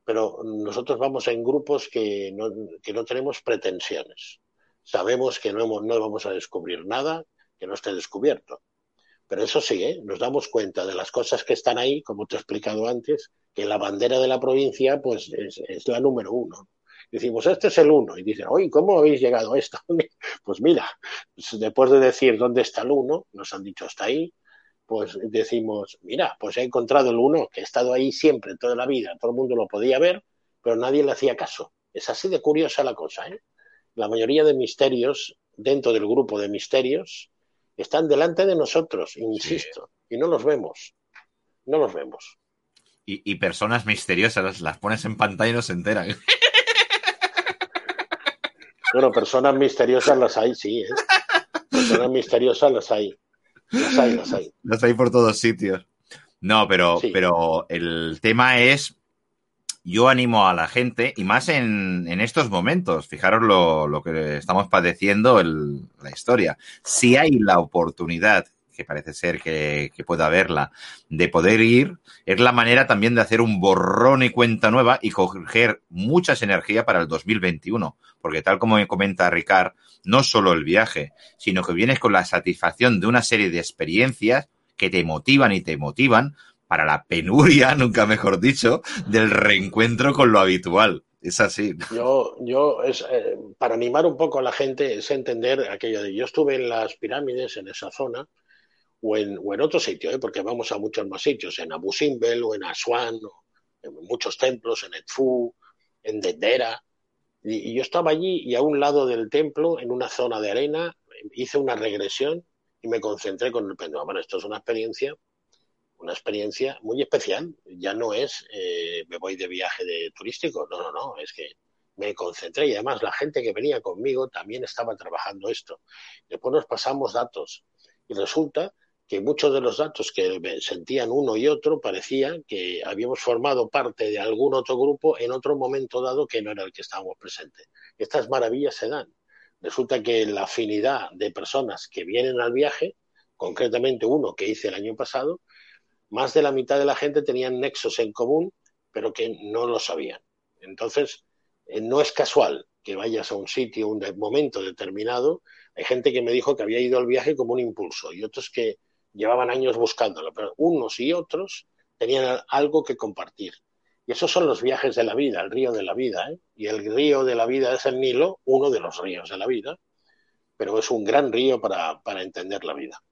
pero nosotros vamos en grupos que no, que no tenemos pretensiones. Sabemos que no, hemos, no vamos a descubrir nada que no esté descubierto. Pero eso sí, ¿eh? Nos damos cuenta de las cosas que están ahí, como te he explicado antes, que la bandera de la provincia pues es, es la número uno. Decimos, este es el uno. Y dicen, oye, ¿cómo habéis llegado a esto? Pues mira, pues después de decir dónde está el uno, nos han dicho hasta ahí, pues decimos, mira, pues he encontrado el uno, que ha estado ahí siempre, toda la vida, todo el mundo lo podía ver, pero nadie le hacía caso. Es así de curiosa la cosa, ¿eh? La mayoría de misterios, dentro del grupo de misterios, están delante de nosotros, Sí. insisto, y no los vemos, no los vemos. Y, y personas misteriosas, las pones en pantalla y no se enteran. Bueno, personas misteriosas las hay, sí, ¿eh? Personas misteriosas las hay, las hay, las hay. Las hay por todos sitios. No, pero, Sí. pero el tema es, yo animo a la gente, y más en, en estos momentos, fijaros lo, lo que estamos padeciendo, el, la historia. Si hay la oportunidad, que parece ser que, que pueda haberla, de poder ir, es la manera también de hacer un borrón y cuenta nueva y coger muchas energías para el dos mil veintiuno. Porque tal como comenta Ricard, no solo el viaje, sino que vienes con la satisfacción de una serie de experiencias que te motivan y te motivan para la penuria, nunca mejor dicho, del reencuentro con lo habitual. Es así. Yo, yo es, eh, para animar un poco a la gente es entender aquello de yo estuve en las pirámides, en esa zona, o en, o en otro sitio, ¿eh? Porque vamos a muchos más sitios, en Abu Simbel o en Asuán, o en muchos templos, en Edfu, en Dendera. Y, y yo estaba allí y a un lado del templo, en una zona de arena, hice una regresión y me concentré con el péndulo. Bueno, esto es una experiencia, una experiencia muy especial. Ya no es eh, me voy de viaje de turístico, no, no, no, es que me concentré y además la gente que venía conmigo también estaba trabajando esto. Después nos pasamos datos y resulta que muchos de los datos que sentían uno y otro parecía que habíamos formado parte de algún otro grupo en otro momento dado que no era el que estábamos presentes. Estas maravillas se dan. Resulta que la afinidad de personas que vienen al viaje, concretamente uno que hice el año pasado, más de la mitad de la gente tenían nexos en común, pero que no lo sabían. Entonces, eh, no es casual que vayas a un sitio, un de momento determinado. Hay gente que me dijo que había ido al viaje como un impulso y otros que llevaban años buscándolo, pero unos y otros tenían algo que compartir. Y esos son los viajes de la vida, el río de la vida, ¿eh? Y el río de la vida es el Nilo, uno de los ríos de la vida, pero es un gran río para, para entender la vida.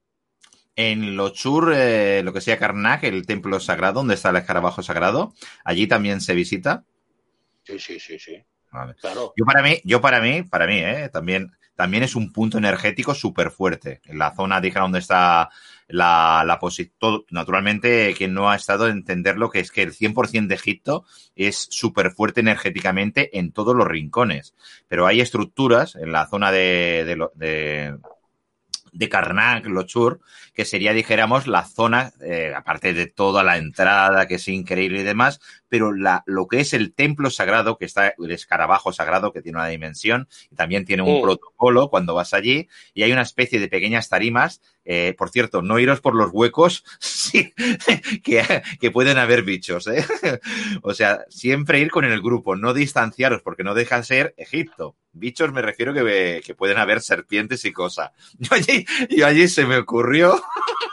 En Lochur, eh, lo que sea Karnak, el templo sagrado, donde está el escarabajo sagrado, allí también se visita. Sí, sí, sí, sí. Vale. Claro. Yo para mí, yo para mí, para mí, eh, también, también es un punto energético súper fuerte. En la zona, dije, donde está la, la posición. Naturalmente, quien no ha estado a entender lo que es que el cien por ciento de Egipto es súper fuerte energéticamente en todos los rincones. Pero hay estructuras en la zona de, de, de de Karnak, Lochur, que sería, dijéramos, la zona, eh, aparte de toda la entrada, que es increíble y demás, pero la, lo que es el templo sagrado, que está el escarabajo sagrado, que tiene una dimensión, y también tiene un mm. protocolo cuando vas allí, y hay una especie de pequeñas tarimas, eh, por cierto, no iros por los huecos, sí, que, que pueden haber bichos, ¿eh? O sea, siempre ir con el grupo, no distanciaros, porque no deja ser Egipto. Bichos me refiero que, que pueden haber serpientes y cosas. Yo allí, yo allí se me ocurrió,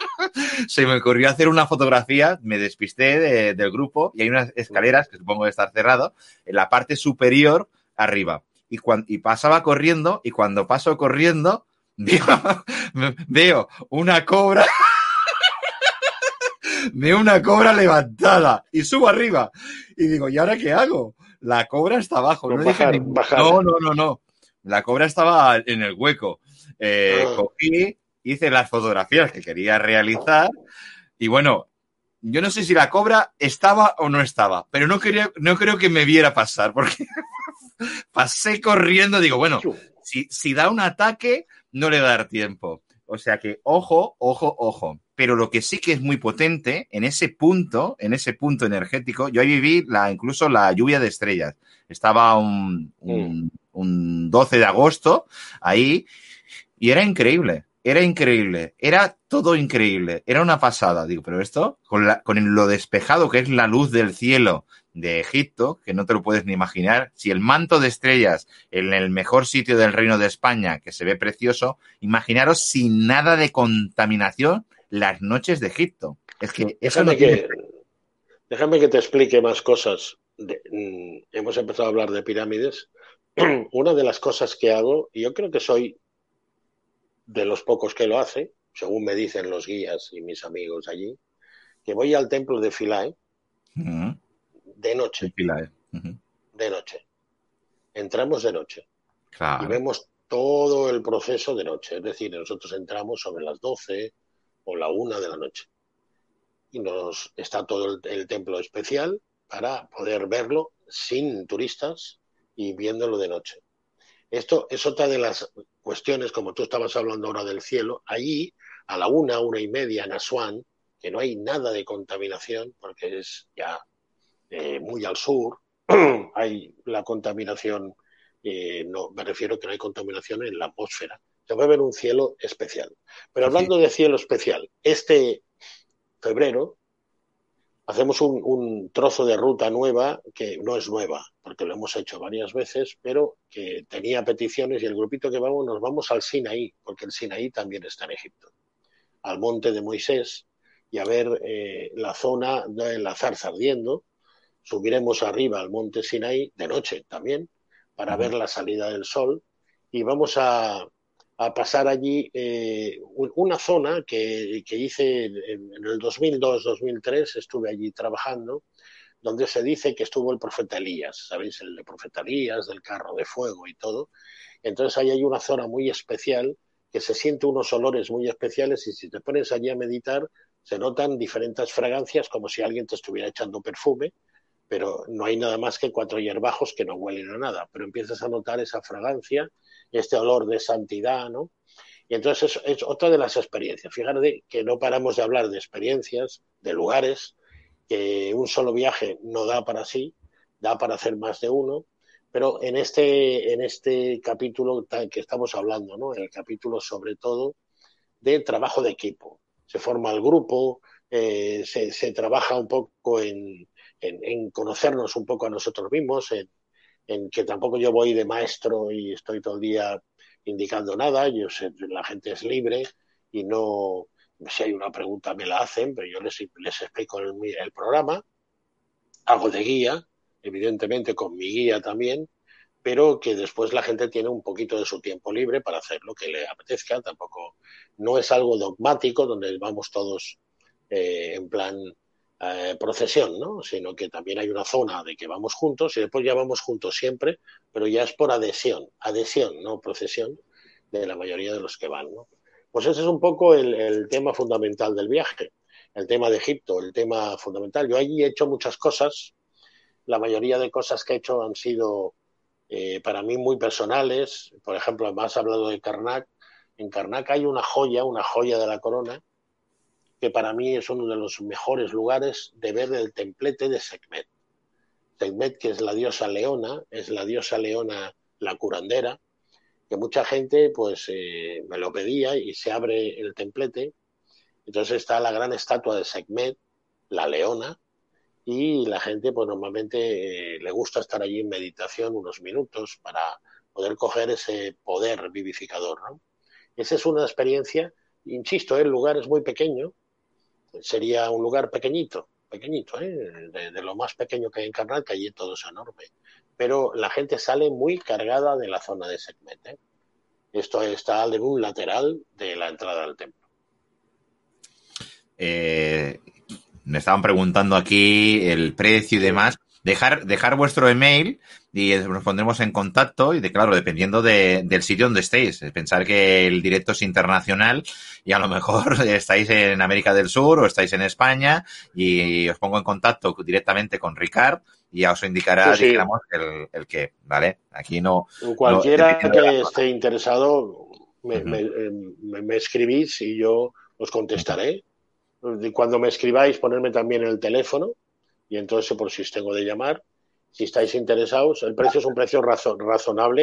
se me ocurrió hacer una fotografía, me despisté de, del grupo y hay unas escaleras que supongo de estar cerrado en la parte superior arriba. Y, cuando, y pasaba corriendo y cuando paso corriendo veo, veo una cobra, veo una cobra levantada y subo arriba y digo, ¿y ahora qué hago? La cobra está abajo. Pues no, bajar, dije ni... bajar. no, no, no, no. La cobra estaba en el hueco. Eh, ah. Cogí, hice las fotografías que quería realizar y bueno, yo no sé si la cobra estaba o no estaba, pero no, quería, no creo que me viera pasar porque pasé corriendo. Digo, bueno, si, si da un ataque, no le va a dar tiempo. O sea que, ojo, ojo, ojo. Pero lo que sí que es muy potente, en ese punto, en ese punto energético, yo ahí viví la, incluso la lluvia de estrellas. Estaba un, un, un doce de agosto ahí y era increíble. Era increíble, era todo increíble, era una pasada. Digo, pero esto, con, la, con lo despejado que es la luz del cielo de Egipto, que no te lo puedes ni imaginar, si el manto de estrellas en el mejor sitio del Reino de España, que se ve precioso, imaginaros sin nada de contaminación las noches de Egipto. Es que eso no Déjame tiene... que, déjame que te explique más cosas. De- mm, hemos empezado a hablar de pirámides. Una de las cosas que hago, y yo creo que soy de los pocos que lo hace, según me dicen los guías y mis amigos allí, que voy al templo de Philae Uh -huh. de noche, Uh -huh. de noche. Entramos de noche y Claro. vemos todo el proceso de noche. Es decir, nosotros entramos sobre las doce o la una de la noche y nos está todo el, el templo especial para poder verlo sin turistas y viéndolo de noche. Esto es otra de las cuestiones, como tú estabas hablando ahora del cielo, allí a la una, una y media en Asuán, que no hay nada de contaminación, porque es ya eh, muy al sur, hay la contaminación, eh, no, me refiero que no hay contaminación en la atmósfera. Se va a ver un cielo especial. Pero Sí, sí. hablando de cielo especial, este febrero hacemos un, un, trozo de ruta nueva que no es nueva, porque lo hemos hecho varias veces, pero que tenía peticiones y el grupito que vamos nos vamos al Sinaí, porque el Sinaí también está en Egipto, al monte de Moisés y a ver eh, la zona de la zarza ardiendo. Subiremos arriba al monte Sinaí de noche también para Uh -huh. ver la salida del sol y vamos a, a pasar allí eh, una zona que, que hice en, en el dos mil dos dos mil tres, estuve allí trabajando, donde se dice que estuvo el profeta Elías, ¿sabéis? El de profeta Elías, del carro de fuego y todo. Entonces ahí hay una zona muy especial que se siente unos olores muy especiales y si te pones allí a meditar se notan diferentes fragancias como si alguien te estuviera echando perfume, pero no hay nada más que cuatro hierbajos que no huelen a nada, pero empiezas a notar esa fragancia, este olor de santidad, ¿no? Y entonces es, es otra de las experiencias. Fíjate que no paramos de hablar de experiencias, de lugares, que un solo viaje no da para sí, da para hacer más de uno, pero en este, en este capítulo que estamos hablando, ¿no? En el capítulo sobre todo de trabajo de equipo. Se forma el grupo, eh, se, se, trabaja un poco en, en, en, conocernos un poco a nosotros mismos, en, en, que tampoco yo voy de maestro y estoy todo el día indicando nada, yo sé, la gente es libre y no, si hay una pregunta me la hacen, pero yo les, les explico el, el programa, hago de guía, evidentemente con mi guía también, pero que después la gente tiene un poquito de su tiempo libre para hacer lo que le apetezca. Tampoco no es algo dogmático donde vamos todos eh, en plan eh, procesión, ¿no? Sino que también hay una zona de que vamos juntos y después ya vamos juntos siempre, pero ya es por adhesión, adhesión, no procesión, de la mayoría de los que van, ¿no? Pues ese es un poco el, el tema fundamental del viaje, el tema de Egipto, el tema fundamental. Yo allí he hecho muchas cosas, la mayoría de cosas que he hecho han sido eh, para mí muy personales. Por ejemplo, además he hablado de Karnak. En Karnak hay una joya, una joya de la corona, que para mí es uno de los mejores lugares de ver el templete de Sekhmet. Sekhmet, que es la diosa leona, es la diosa leona la curandera, que mucha gente pues eh, me lo pedía y se abre el templete. Entonces está la gran estatua de Sekhmet, la leona, y la gente pues normalmente eh, le gusta estar allí en meditación unos minutos para poder coger ese poder vivificador, ¿no? Esa es una experiencia, insisto, el lugar es muy pequeño, sería un lugar pequeñito, pequeñito, ¿eh? de, de lo más pequeño que hay en Karnak, que allí todo es enorme, pero la gente sale muy cargada de la zona de Sekhmet, ¿eh? Esto está en un lateral de la entrada del templo. Eh, me estaban preguntando aquí el precio y Sí. demás. Dejar, dejar vuestro email y nos pondremos en contacto y de claro, dependiendo de, del sitio donde estéis. Pensar que el directo es internacional y a lo mejor estáis en América del Sur o estáis en España y os pongo en contacto directamente con Ricard y ya os indicará, Sí, sí. dijéramos, el, el qué, ¿vale? Aquí no, no Cualquiera dependiendo de la que zona. esté interesado, me, Uh me, me, me escribís y yo os -huh. contestaré. Cuando me escribáis, ponerme también el teléfono y entonces por si os tengo de llamar. Si estáis interesados, el precio es un precio razon, razonable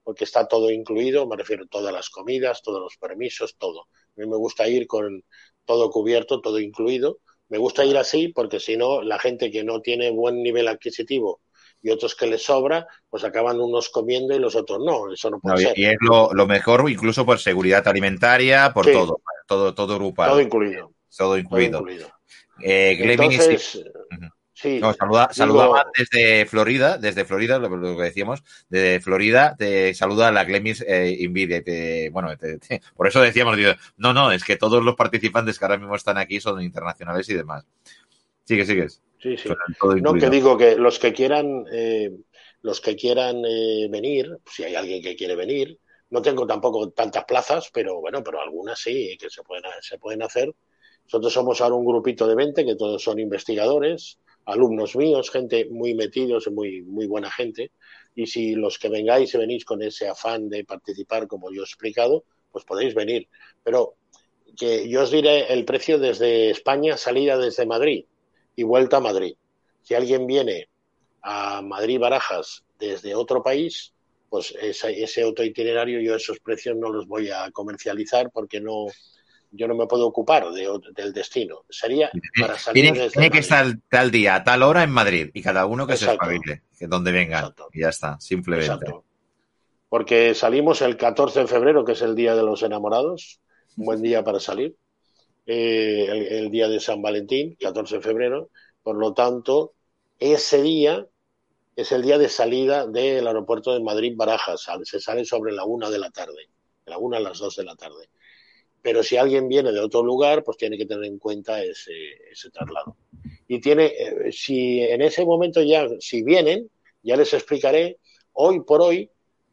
porque está todo incluido, me refiero a todas las comidas, todos los permisos, todo. A mí me gusta ir con todo cubierto, todo incluido. Me gusta ir así porque si no, la gente que no tiene buen nivel adquisitivo y otros que les sobra, pues acaban unos comiendo y los otros no. Eso no No, puede y ser. y es lo, lo mejor, incluso por seguridad alimentaria, por Sí, todo, todo, todo todo agrupado, incluido, todo todo incluido. incluido. Eh, Glemini, sí. Entonces, Ujú. No, sí, saluda, saludaba digo, desde Florida, desde Florida, lo, lo que decíamos, de Florida, te saluda la Glemis eh, Invidia. Te, bueno, te, te, por eso decíamos, digo, no, no, es que todos los participantes que ahora mismo están aquí son internacionales y demás. Sigue, sigues. sí, Con sí. todo No, que incluido. digo que los que quieran, eh, los que quieran eh, venir, si hay alguien que quiere venir, no tengo tampoco tantas plazas, pero bueno, pero algunas sí, que se pueden, se pueden hacer. Nosotros somos ahora un grupito de veinte que todos son investigadores, alumnos míos, gente muy metidos, muy, muy buena gente. Y si los que vengáis y venís con ese afán de participar, como yo he explicado, pues podéis venir. Pero que yo os diré el precio desde España, salida desde Madrid y vuelta a Madrid. Si alguien viene a Madrid-Barajas desde otro país, pues ese, ese otro itinerario yo esos precios no los voy a comercializar porque no, yo no me puedo ocupar de, del destino. Sería para salir Tiene, desde tiene que Madrid. estar tal día, a tal hora en Madrid y cada uno que se Exacto, espabile, que donde vengan. exacto, Y ya está, simplemente. exacto. Porque salimos el catorce de febrero, que es el Día de los Enamorados, un buen día para salir. Eh, el, el día de San Valentín, catorce de febrero. Por lo tanto, ese día es el día de salida del aeropuerto de Madrid-Barajas. Se sale sobre la una de la tarde, de la una a las dos de la tarde. Pero si alguien viene de otro lugar, pues tiene que tener en cuenta ese, ese traslado. Y tiene, eh, si en ese momento ya, si vienen, ya les explicaré, hoy por hoy,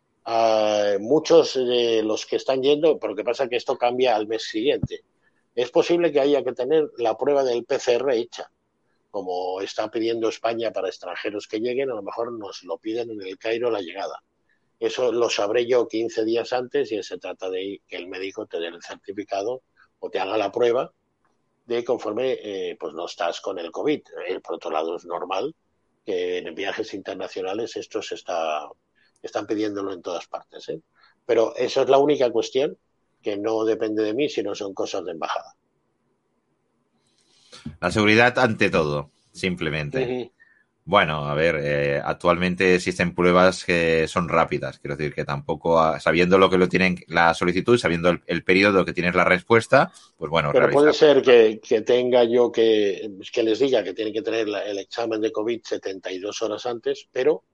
a muchos de los que están yendo, pero que pasa que esto cambia al mes siguiente. Es posible que haya que tener la prueba del P C R hecha, como está pidiendo España para extranjeros que lleguen, a lo mejor nos lo piden en el Cairo la llegada. Eso lo sabré yo quince días antes y se trata de que el médico te dé el certificado o te haga la prueba de conforme eh, pues no estás con el COVID. Eh, por otro lado, es normal que en viajes internacionales esto se está, están pidiéndolo en todas partes. ¿eh? Pero eso es la única cuestión que no depende de mí, sino son cosas de embajada. La seguridad ante todo, simplemente. Uh-huh. Bueno, a ver, eh, actualmente existen pruebas que son rápidas, quiero decir que tampoco, sabiendo lo que lo tienen la solicitud, sabiendo el, el periodo que tienes la respuesta, pues bueno, Pero puede realizar. ser que, que tenga yo que, que les diga que tienen que tener la, el examen de COVID setenta y dos horas antes, pero,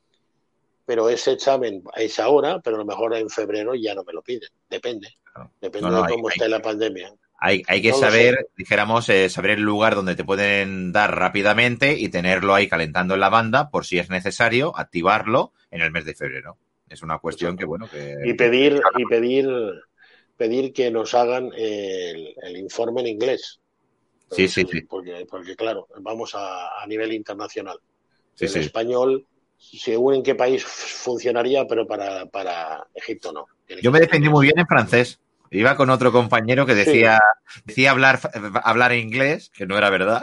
pero ese examen es ahora, pero a lo mejor en febrero ya no me lo piden. Depende. No, Depende no, de hay, cómo hay, esté la pandemia. hay, hay que No lo sé. saber, dijéramos, eh, saber el lugar donde te pueden dar rápidamente y tenerlo ahí calentando en la banda por si es necesario activarlo en el mes de febrero. Es una cuestión que, Exacto. bueno, que... Y pedir, y pedir, pedir que nos hagan el, el informe en inglés. Sí, sí, sí, Porque, porque claro, vamos a, a nivel internacional. sí, El sí. español, según en qué país funcionaría, pero para, para Egipto no. Tiene Yo que me ser defendí muy inglés. bien en francés. Iba con otro compañero que Sí. decía, decía hablar, hablar inglés, que no era verdad.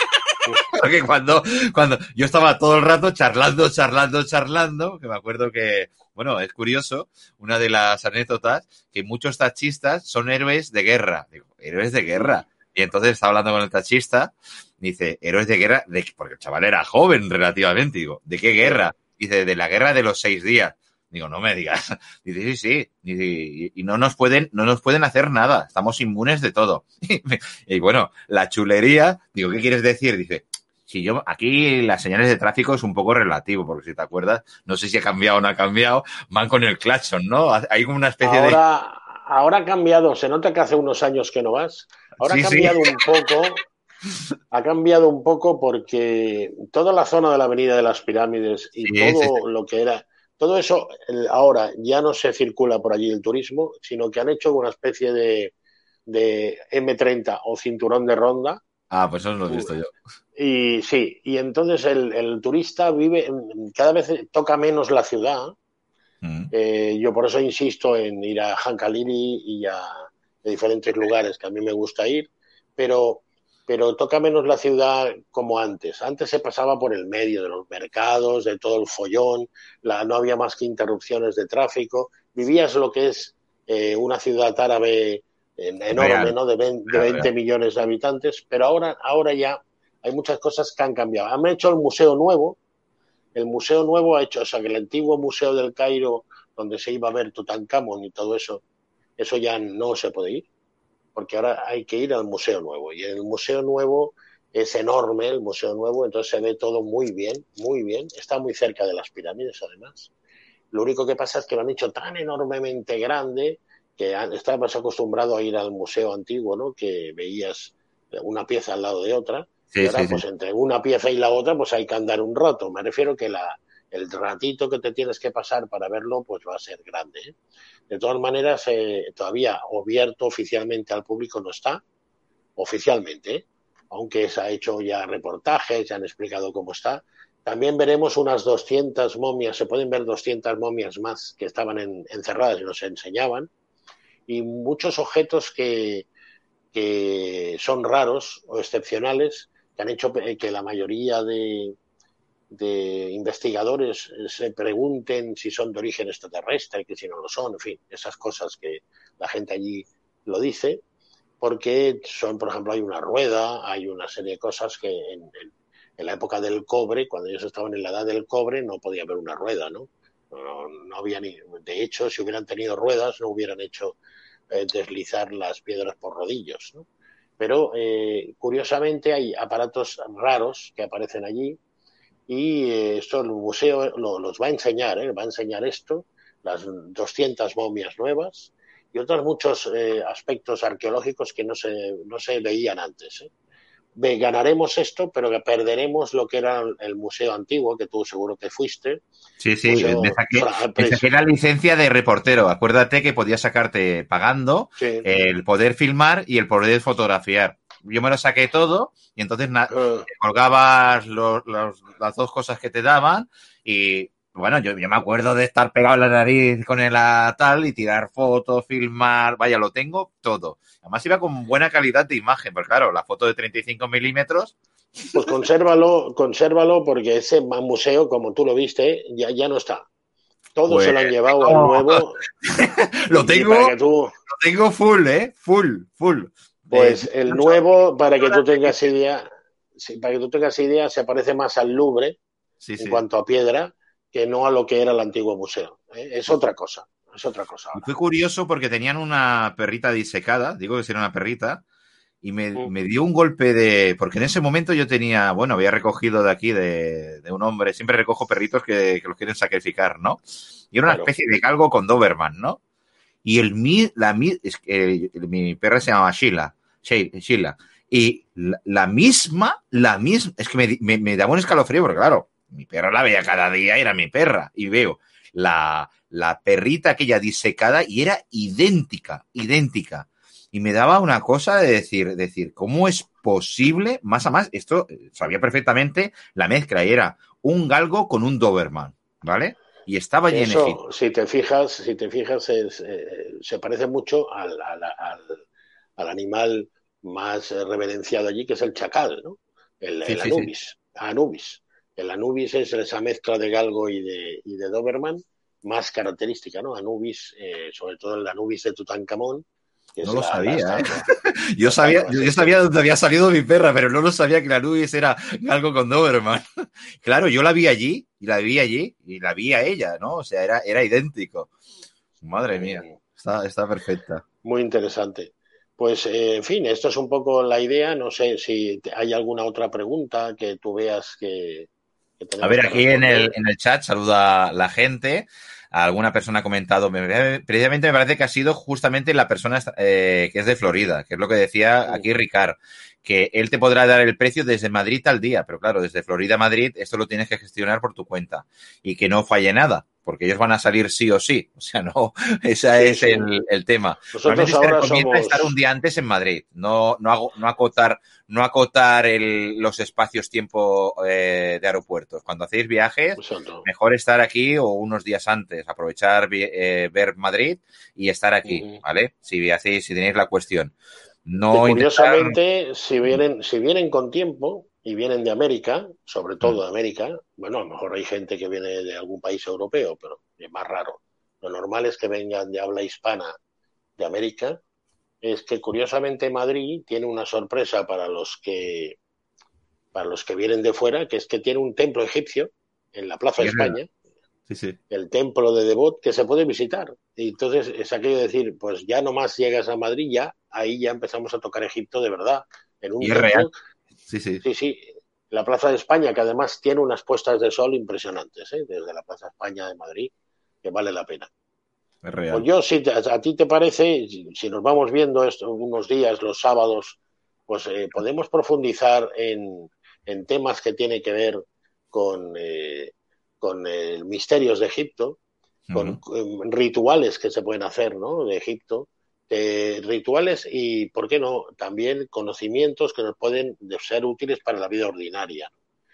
Porque cuando, cuando yo estaba todo el rato charlando, charlando, charlando, que me acuerdo que, bueno, es curioso, una de las anécdotas, que muchos taxistas son héroes de guerra. Digo, héroes de guerra. Y entonces estaba hablando con el taxista, dice, héroes de guerra, de, porque el chaval era joven relativamente, digo, ¿de qué guerra? Dice, de la guerra de los seis días. Digo, no me digas. Dice, sí, sí. Y, y no nos pueden, no nos pueden hacer nada. Estamos inmunes de todo. Y bueno, la chulería, digo, ¿qué quieres decir? Dice, si yo, aquí las señales de tráfico es un poco relativo, porque si te acuerdas, no sé si ha cambiado o no ha cambiado, van con el claxon, ¿no? Hay como una especie de... Ahora, ahora ha cambiado, se nota que hace unos años que no vas. Ahora ha Sí, sí. cambiado un poco, ha cambiado un poco porque toda la zona de la Avenida de las Pirámides y Sí, sí, sí. todo lo que era, todo eso ahora ya no se circula por allí el turismo, sino que han hecho una especie de, de eme treinta o cinturón de ronda. Ah, pues eso no lo he visto yo. Y sí, y entonces el, el turista vive, cada vez toca menos la ciudad. Mm. Eh, yo por eso insisto en ir a Hankalili y a, a diferentes lugares que a mí me gusta ir, pero pero toca menos la ciudad como antes. Antes se pasaba por el medio de los mercados, de todo el follón, la, no había más que interrupciones de tráfico. Vivías lo que es eh, una ciudad árabe enorme, Real, ¿no? De veinte, de real, veinte real. millones de habitantes, pero ahora, ahora ya hay muchas cosas que han cambiado. Han hecho el museo nuevo, el museo nuevo ha hecho, o sea, que el antiguo museo del Cairo, donde se iba a ver Tutankamón y todo eso, eso ya no se puede ir, porque ahora hay que ir al museo nuevo. Y el museo nuevo es enorme, el museo nuevo, entonces se ve todo muy bien, muy bien. Está muy cerca de las pirámides, además. Lo único que pasa es que lo han hecho tan enormemente grande que estabas acostumbrado a ir al museo antiguo, ¿no? Que veías una pieza al lado de otra, y Sí, ahora, sí, sí. pues entre una pieza y la otra, pues hay que andar un rato. Me refiero que la, el ratito que te tienes que pasar para verlo, pues va a ser grande, ¿eh? De todas maneras, eh, todavía abierto oficialmente al público no está, oficialmente, ¿eh? Aunque se ha hecho ya reportajes, ya han explicado cómo está. También veremos unas doscientas momias, se pueden ver doscientas momias más que estaban en, encerradas y nos enseñaban, y muchos objetos que, que son raros o excepcionales, que han hecho que la mayoría de, de investigadores se pregunten si son de origen extraterrestre, que si no lo son, en fin, esas cosas que la gente allí lo dice, porque son, por ejemplo, hay una rueda, hay una serie de cosas que en, en, en la época del cobre, cuando ellos estaban en la edad del cobre, no podía haber una rueda, ¿no? No, no había ni, de hecho, si hubieran tenido ruedas, no hubieran hecho eh, deslizar las piedras por rodillos, ¿no? Pero eh, curiosamente hay aparatos raros que aparecen allí, y eh, esto el museo lo, los va a enseñar, ¿eh? Va a enseñar esto, las doscientas momias nuevas y otros muchos eh, aspectos arqueológicos que no se, no se veían antes, ¿eh? Ve, ganaremos esto, pero que perderemos lo que era el museo antiguo, que tú seguro que fuiste, Sí, sí, me museo saqué, Fra- me Pres- saqué la licencia de reportero. Acuérdate que podías sacarte pagando sí, el poder filmar y el poder fotografiar. Yo me lo saqué todo y entonces na- uh, colgabas los- los- las dos cosas que te daban y bueno, yo, yo me acuerdo de estar pegado en la nariz con el a- tal y tirar fotos, filmar, vaya, lo tengo todo. Además iba con buena calidad de imagen, pero claro, la foto de treinta y cinco milímetros. pues consérvalo, consérvalo porque ese museo, como tú lo viste, ya, ya no está. Todo Pues se lo han llevado al tengo- nuevo lo y, y para tengo, que tú, lo tengo full, ¿eh? Full, full. De pues el dieciocho nuevo, para que tú horas de tengas vídeo. idea, sí, para que tú tengas idea, se parece más al Louvre Sí, en sí. cuanto a piedra que no a lo que era el antiguo museo, ¿eh? Es Sí, sí. otra cosa, es otra cosa Y ahora. fue curioso porque tenían una perrita disecada, digo que sí era una perrita, y me, Mm, me dio un golpe de... Porque en ese momento yo tenía, bueno, había recogido de aquí de, de un hombre, siempre recojo perritos que, que los quieren sacrificar, ¿no? Y era una claro. especie de galgo con Doberman, ¿no? Y el mi, la mi, es que eh, mi perra se llamaba Sheila, Sheila, Sheila. Y la, la misma, la misma, es que me, me, me daba un escalofrío, porque claro, mi perra la veía cada día, era mi perra, y veo la, la perrita aquella disecada y era idéntica, idéntica. Y me daba una cosa de decir, decir, ¿cómo es posible? Más a más, esto sabía perfectamente la mezcla, y era un galgo con un Doberman, ¿vale? Y estaba allí en Egipto. Eso, si te fijas, si te fijas, es, eh, se parece mucho al, al, al, al animal más eh, reverenciado allí, que es el chacal, ¿no? El, Sí, el sí, sí. Anubis, Anubis. El Anubis es esa mezcla de galgo y de, y de Doberman más característica, ¿no? Anubis, eh, sobre todo el Anubis de Tutankamón, que No es lo la, la sabía, ¿eh? estatua, la Yo sabía, estatua, yo, sí, yo sí. sabía dónde había salido mi perra, pero no lo sabía que la Nubis era algo con Doberman. Claro, yo la vi allí, y la vi allí, y la vi a ella, ¿no? O sea, era, era idéntico. Madre mía, Mm, está, está perfecta. muy interesante. Pues, eh, en fin, esto es un poco la idea. No sé si te- hay alguna otra pregunta que tú veas que, que A tenemos ver, que aquí en el, responder. en el chat saluda la gente. Alguna persona ha comentado, me- precisamente me parece que ha sido justamente la persona eh, que es de Florida, que es lo que decía Mm, aquí Ricard, que él te podrá dar el precio desde Madrid al día, pero claro, desde Florida a Madrid esto lo tienes que gestionar por tu cuenta y que no falle nada, porque ellos van a salir sí o sí. O sea, no, ese sí, es sí. el, el tema. Nosotros Normalmente se ahora recomienda estar un somos, día antes en Madrid, no, no, hago, no acotar no acotar el, los espacios tiempo eh, de aeropuertos. Cuando hacéis viajes, nosotros. mejor estar aquí o unos días antes, aprovechar eh, ver Madrid y estar aquí, Ujú. ¿vale? Si hacéis, si tenéis la cuestión. No que intentar... curiosamente, si vienen, si vienen con tiempo y vienen de América, sobre Mm. todo de América, bueno, a lo mejor hay gente que viene de algún país europeo, pero es más raro. Lo normal es que vengan de habla hispana de América. Es que curiosamente Madrid tiene una sorpresa para los que para los que vienen de fuera, que es que tiene un templo egipcio en la Plaza Y es real. España, Sí, sí. el templo de Devot, que se puede visitar. Y entonces es aquello de decir, pues ya nomás llegas a Madrid, ya ahí ya empezamos a tocar Egipto de verdad, en un Y es real. templo, Sí, sí. sí, sí, la Plaza de España, que además tiene unas puestas de sol impresionantes, ¿eh? Desde la Plaza España de Madrid, que vale la pena. Es Pues real. yo, si te, a ti te parece, si, si nos vamos viendo esto unos días, los sábados, pues eh, podemos profundizar en, en, temas que tienen que ver con, eh, con eh, misterios de Egipto, con Ujú. eh, rituales que se pueden hacer, ¿no? De Egipto, eh, rituales y, ¿por qué no? También conocimientos que nos pueden ser útiles para la vida ordinaria.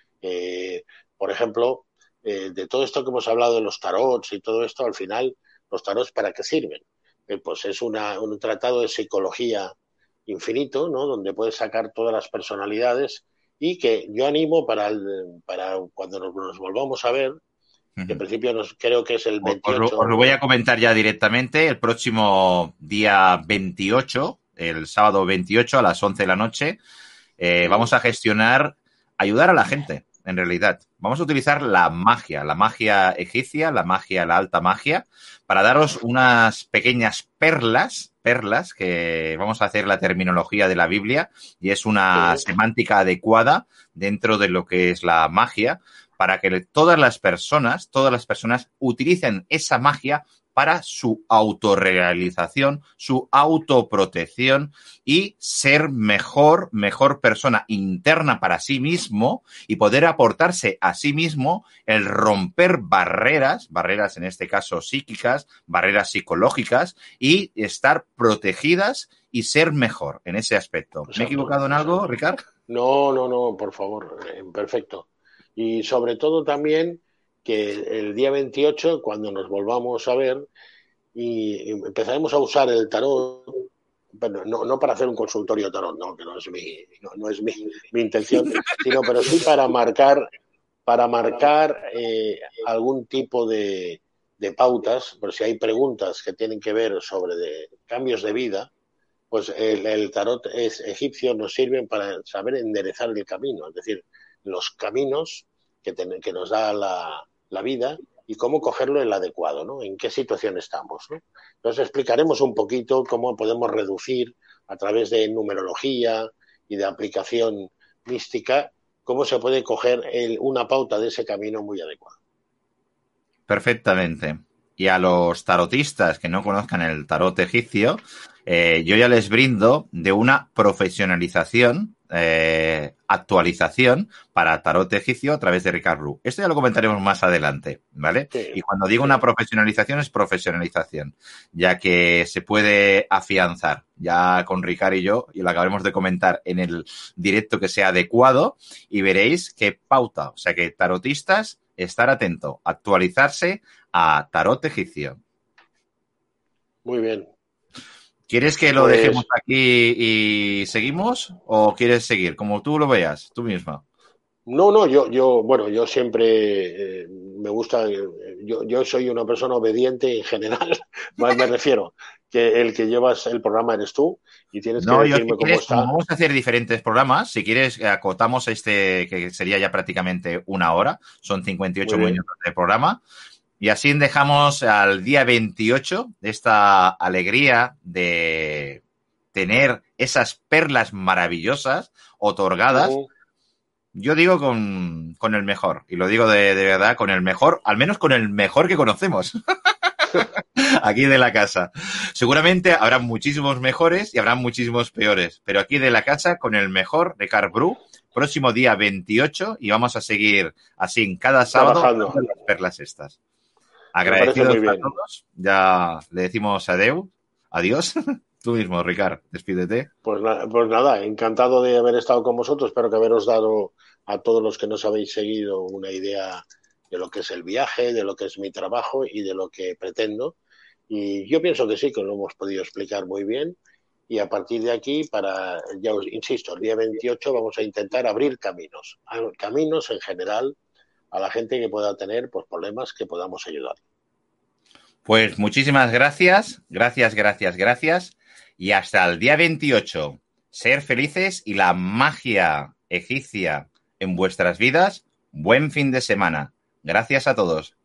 Eh, por ejemplo, eh, de todo esto que hemos hablado de los tarots y todo esto, al final, ¿los tarots para qué sirven? Eh, pues es una, un tratado de psicología infinito, ¿no? Donde puedes sacar todas las personalidades y que yo animo para, el, para cuando nos, nos, volvamos a ver, que en Ujú. principio nos, creo que es el Os lo, os lo veintiocho. voy a comentar ya directamente. El próximo día veintiocho, el sábado veintiocho a las once de la noche, eh, ¿Mm? vamos a gestionar, ayudar a la gente, en realidad. Vamos a utilizar la magia, la magia egipcia, la magia, la alta magia, para daros unas pequeñas perlas, perlas, que vamos a hacer la terminología de la Biblia, y es una Sí, semántica adecuada dentro de lo que es la magia, para que todas las personas, todas las personas utilicen esa magia para su autorrealización, su autoprotección y ser mejor, mejor persona interna para sí mismo y poder aportarse a sí mismo el romper barreras, barreras en este caso psíquicas, barreras psicológicas y estar protegidas y ser mejor en ese aspecto. ¿Me he exacto, equivocado en algo, exacto. Ricard? No, no, no, por favor, eh, perfecto. Y sobre todo también que el día veintiocho, cuando nos volvamos a ver, y empezaremos a usar el tarot, bueno, no, no para hacer un consultorio tarot, no, que no es mi, no, no es mi, mi intención, sino pero sí para marcar, para marcar eh, algún tipo de, de pautas, por si hay preguntas que tienen que ver sobre de, cambios de vida, pues el, el tarot es, egipcio nos sirven para saber enderezar el camino, es decir, los caminos que, ten, que nos da la, la, vida y cómo cogerlo el adecuado, ¿no? En qué situación estamos, ¿no? Entonces explicaremos un poquito cómo podemos reducir a través de numerología y de aplicación mística, cómo se puede coger el, una pauta de ese camino muy adecuado. Perfectamente. Y a los tarotistas que no conozcan el tarot egipcio, eh, yo ya les brindo de una profesionalización, eh, actualización para tarot egipcio a través de Ricard Bru. Esto ya lo comentaremos más adelante, ¿vale? Sí, Y cuando digo una sí. profesionalización es profesionalización, ya que se puede afianzar. Ya con Ricard y yo, y lo acabamos de comentar en el directo que sea adecuado, y veréis qué pauta. O sea que tarotistas, estar atento, actualizarse a tarot egipcio. Muy bien. ¿Quieres que lo dejemos Pues aquí y seguimos? ¿O quieres seguir? Como tú lo veas, tú misma. no, no, yo, yo, bueno, yo siempre eh, me gusta, eh, yo, yo soy una persona obediente en general, más me refiero, que el que llevas el programa eres tú y tienes que No, yo si decirme cómo quieres, como está. vamos a hacer diferentes programas, si quieres acotamos este, que sería ya prácticamente una hora, son cincuenta y ocho Muy bien, minutos de programa, y así dejamos al día veintiocho esta alegría de tener esas perlas maravillosas otorgadas. ujú, Yo digo con, con el mejor, y lo digo de, de verdad, con el mejor, al menos con el mejor que conocemos aquí de la casa. Seguramente habrá muchísimos mejores y habrá muchísimos peores, pero aquí de la casa con el mejor de Carbrew, próximo día veintiocho, y vamos a seguir así en cada sábado trabajando. dando las perlas estas. Me parece Agradecidos muy a bien. todos, ya le decimos adeu, adiós. Tú mismo, Ricard, despídete. Pues, na- pues nada, encantado de haber estado con vosotros. Espero que haberos dado a todos los que nos habéis seguido una idea de lo que es el viaje, de lo que es mi trabajo y de lo que pretendo. Y yo pienso que sí, que lo hemos podido explicar muy bien. y a partir de aquí, para, ya os insisto, el día veintiocho vamos a intentar abrir caminos, caminos en general a la gente que pueda tener pues, problemas que podamos ayudar. Pues muchísimas gracias, gracias, gracias, gracias. Y hasta el día veintiocho, ser felices y la magia egipcia en vuestras vidas. Buen fin de semana. Gracias a todos.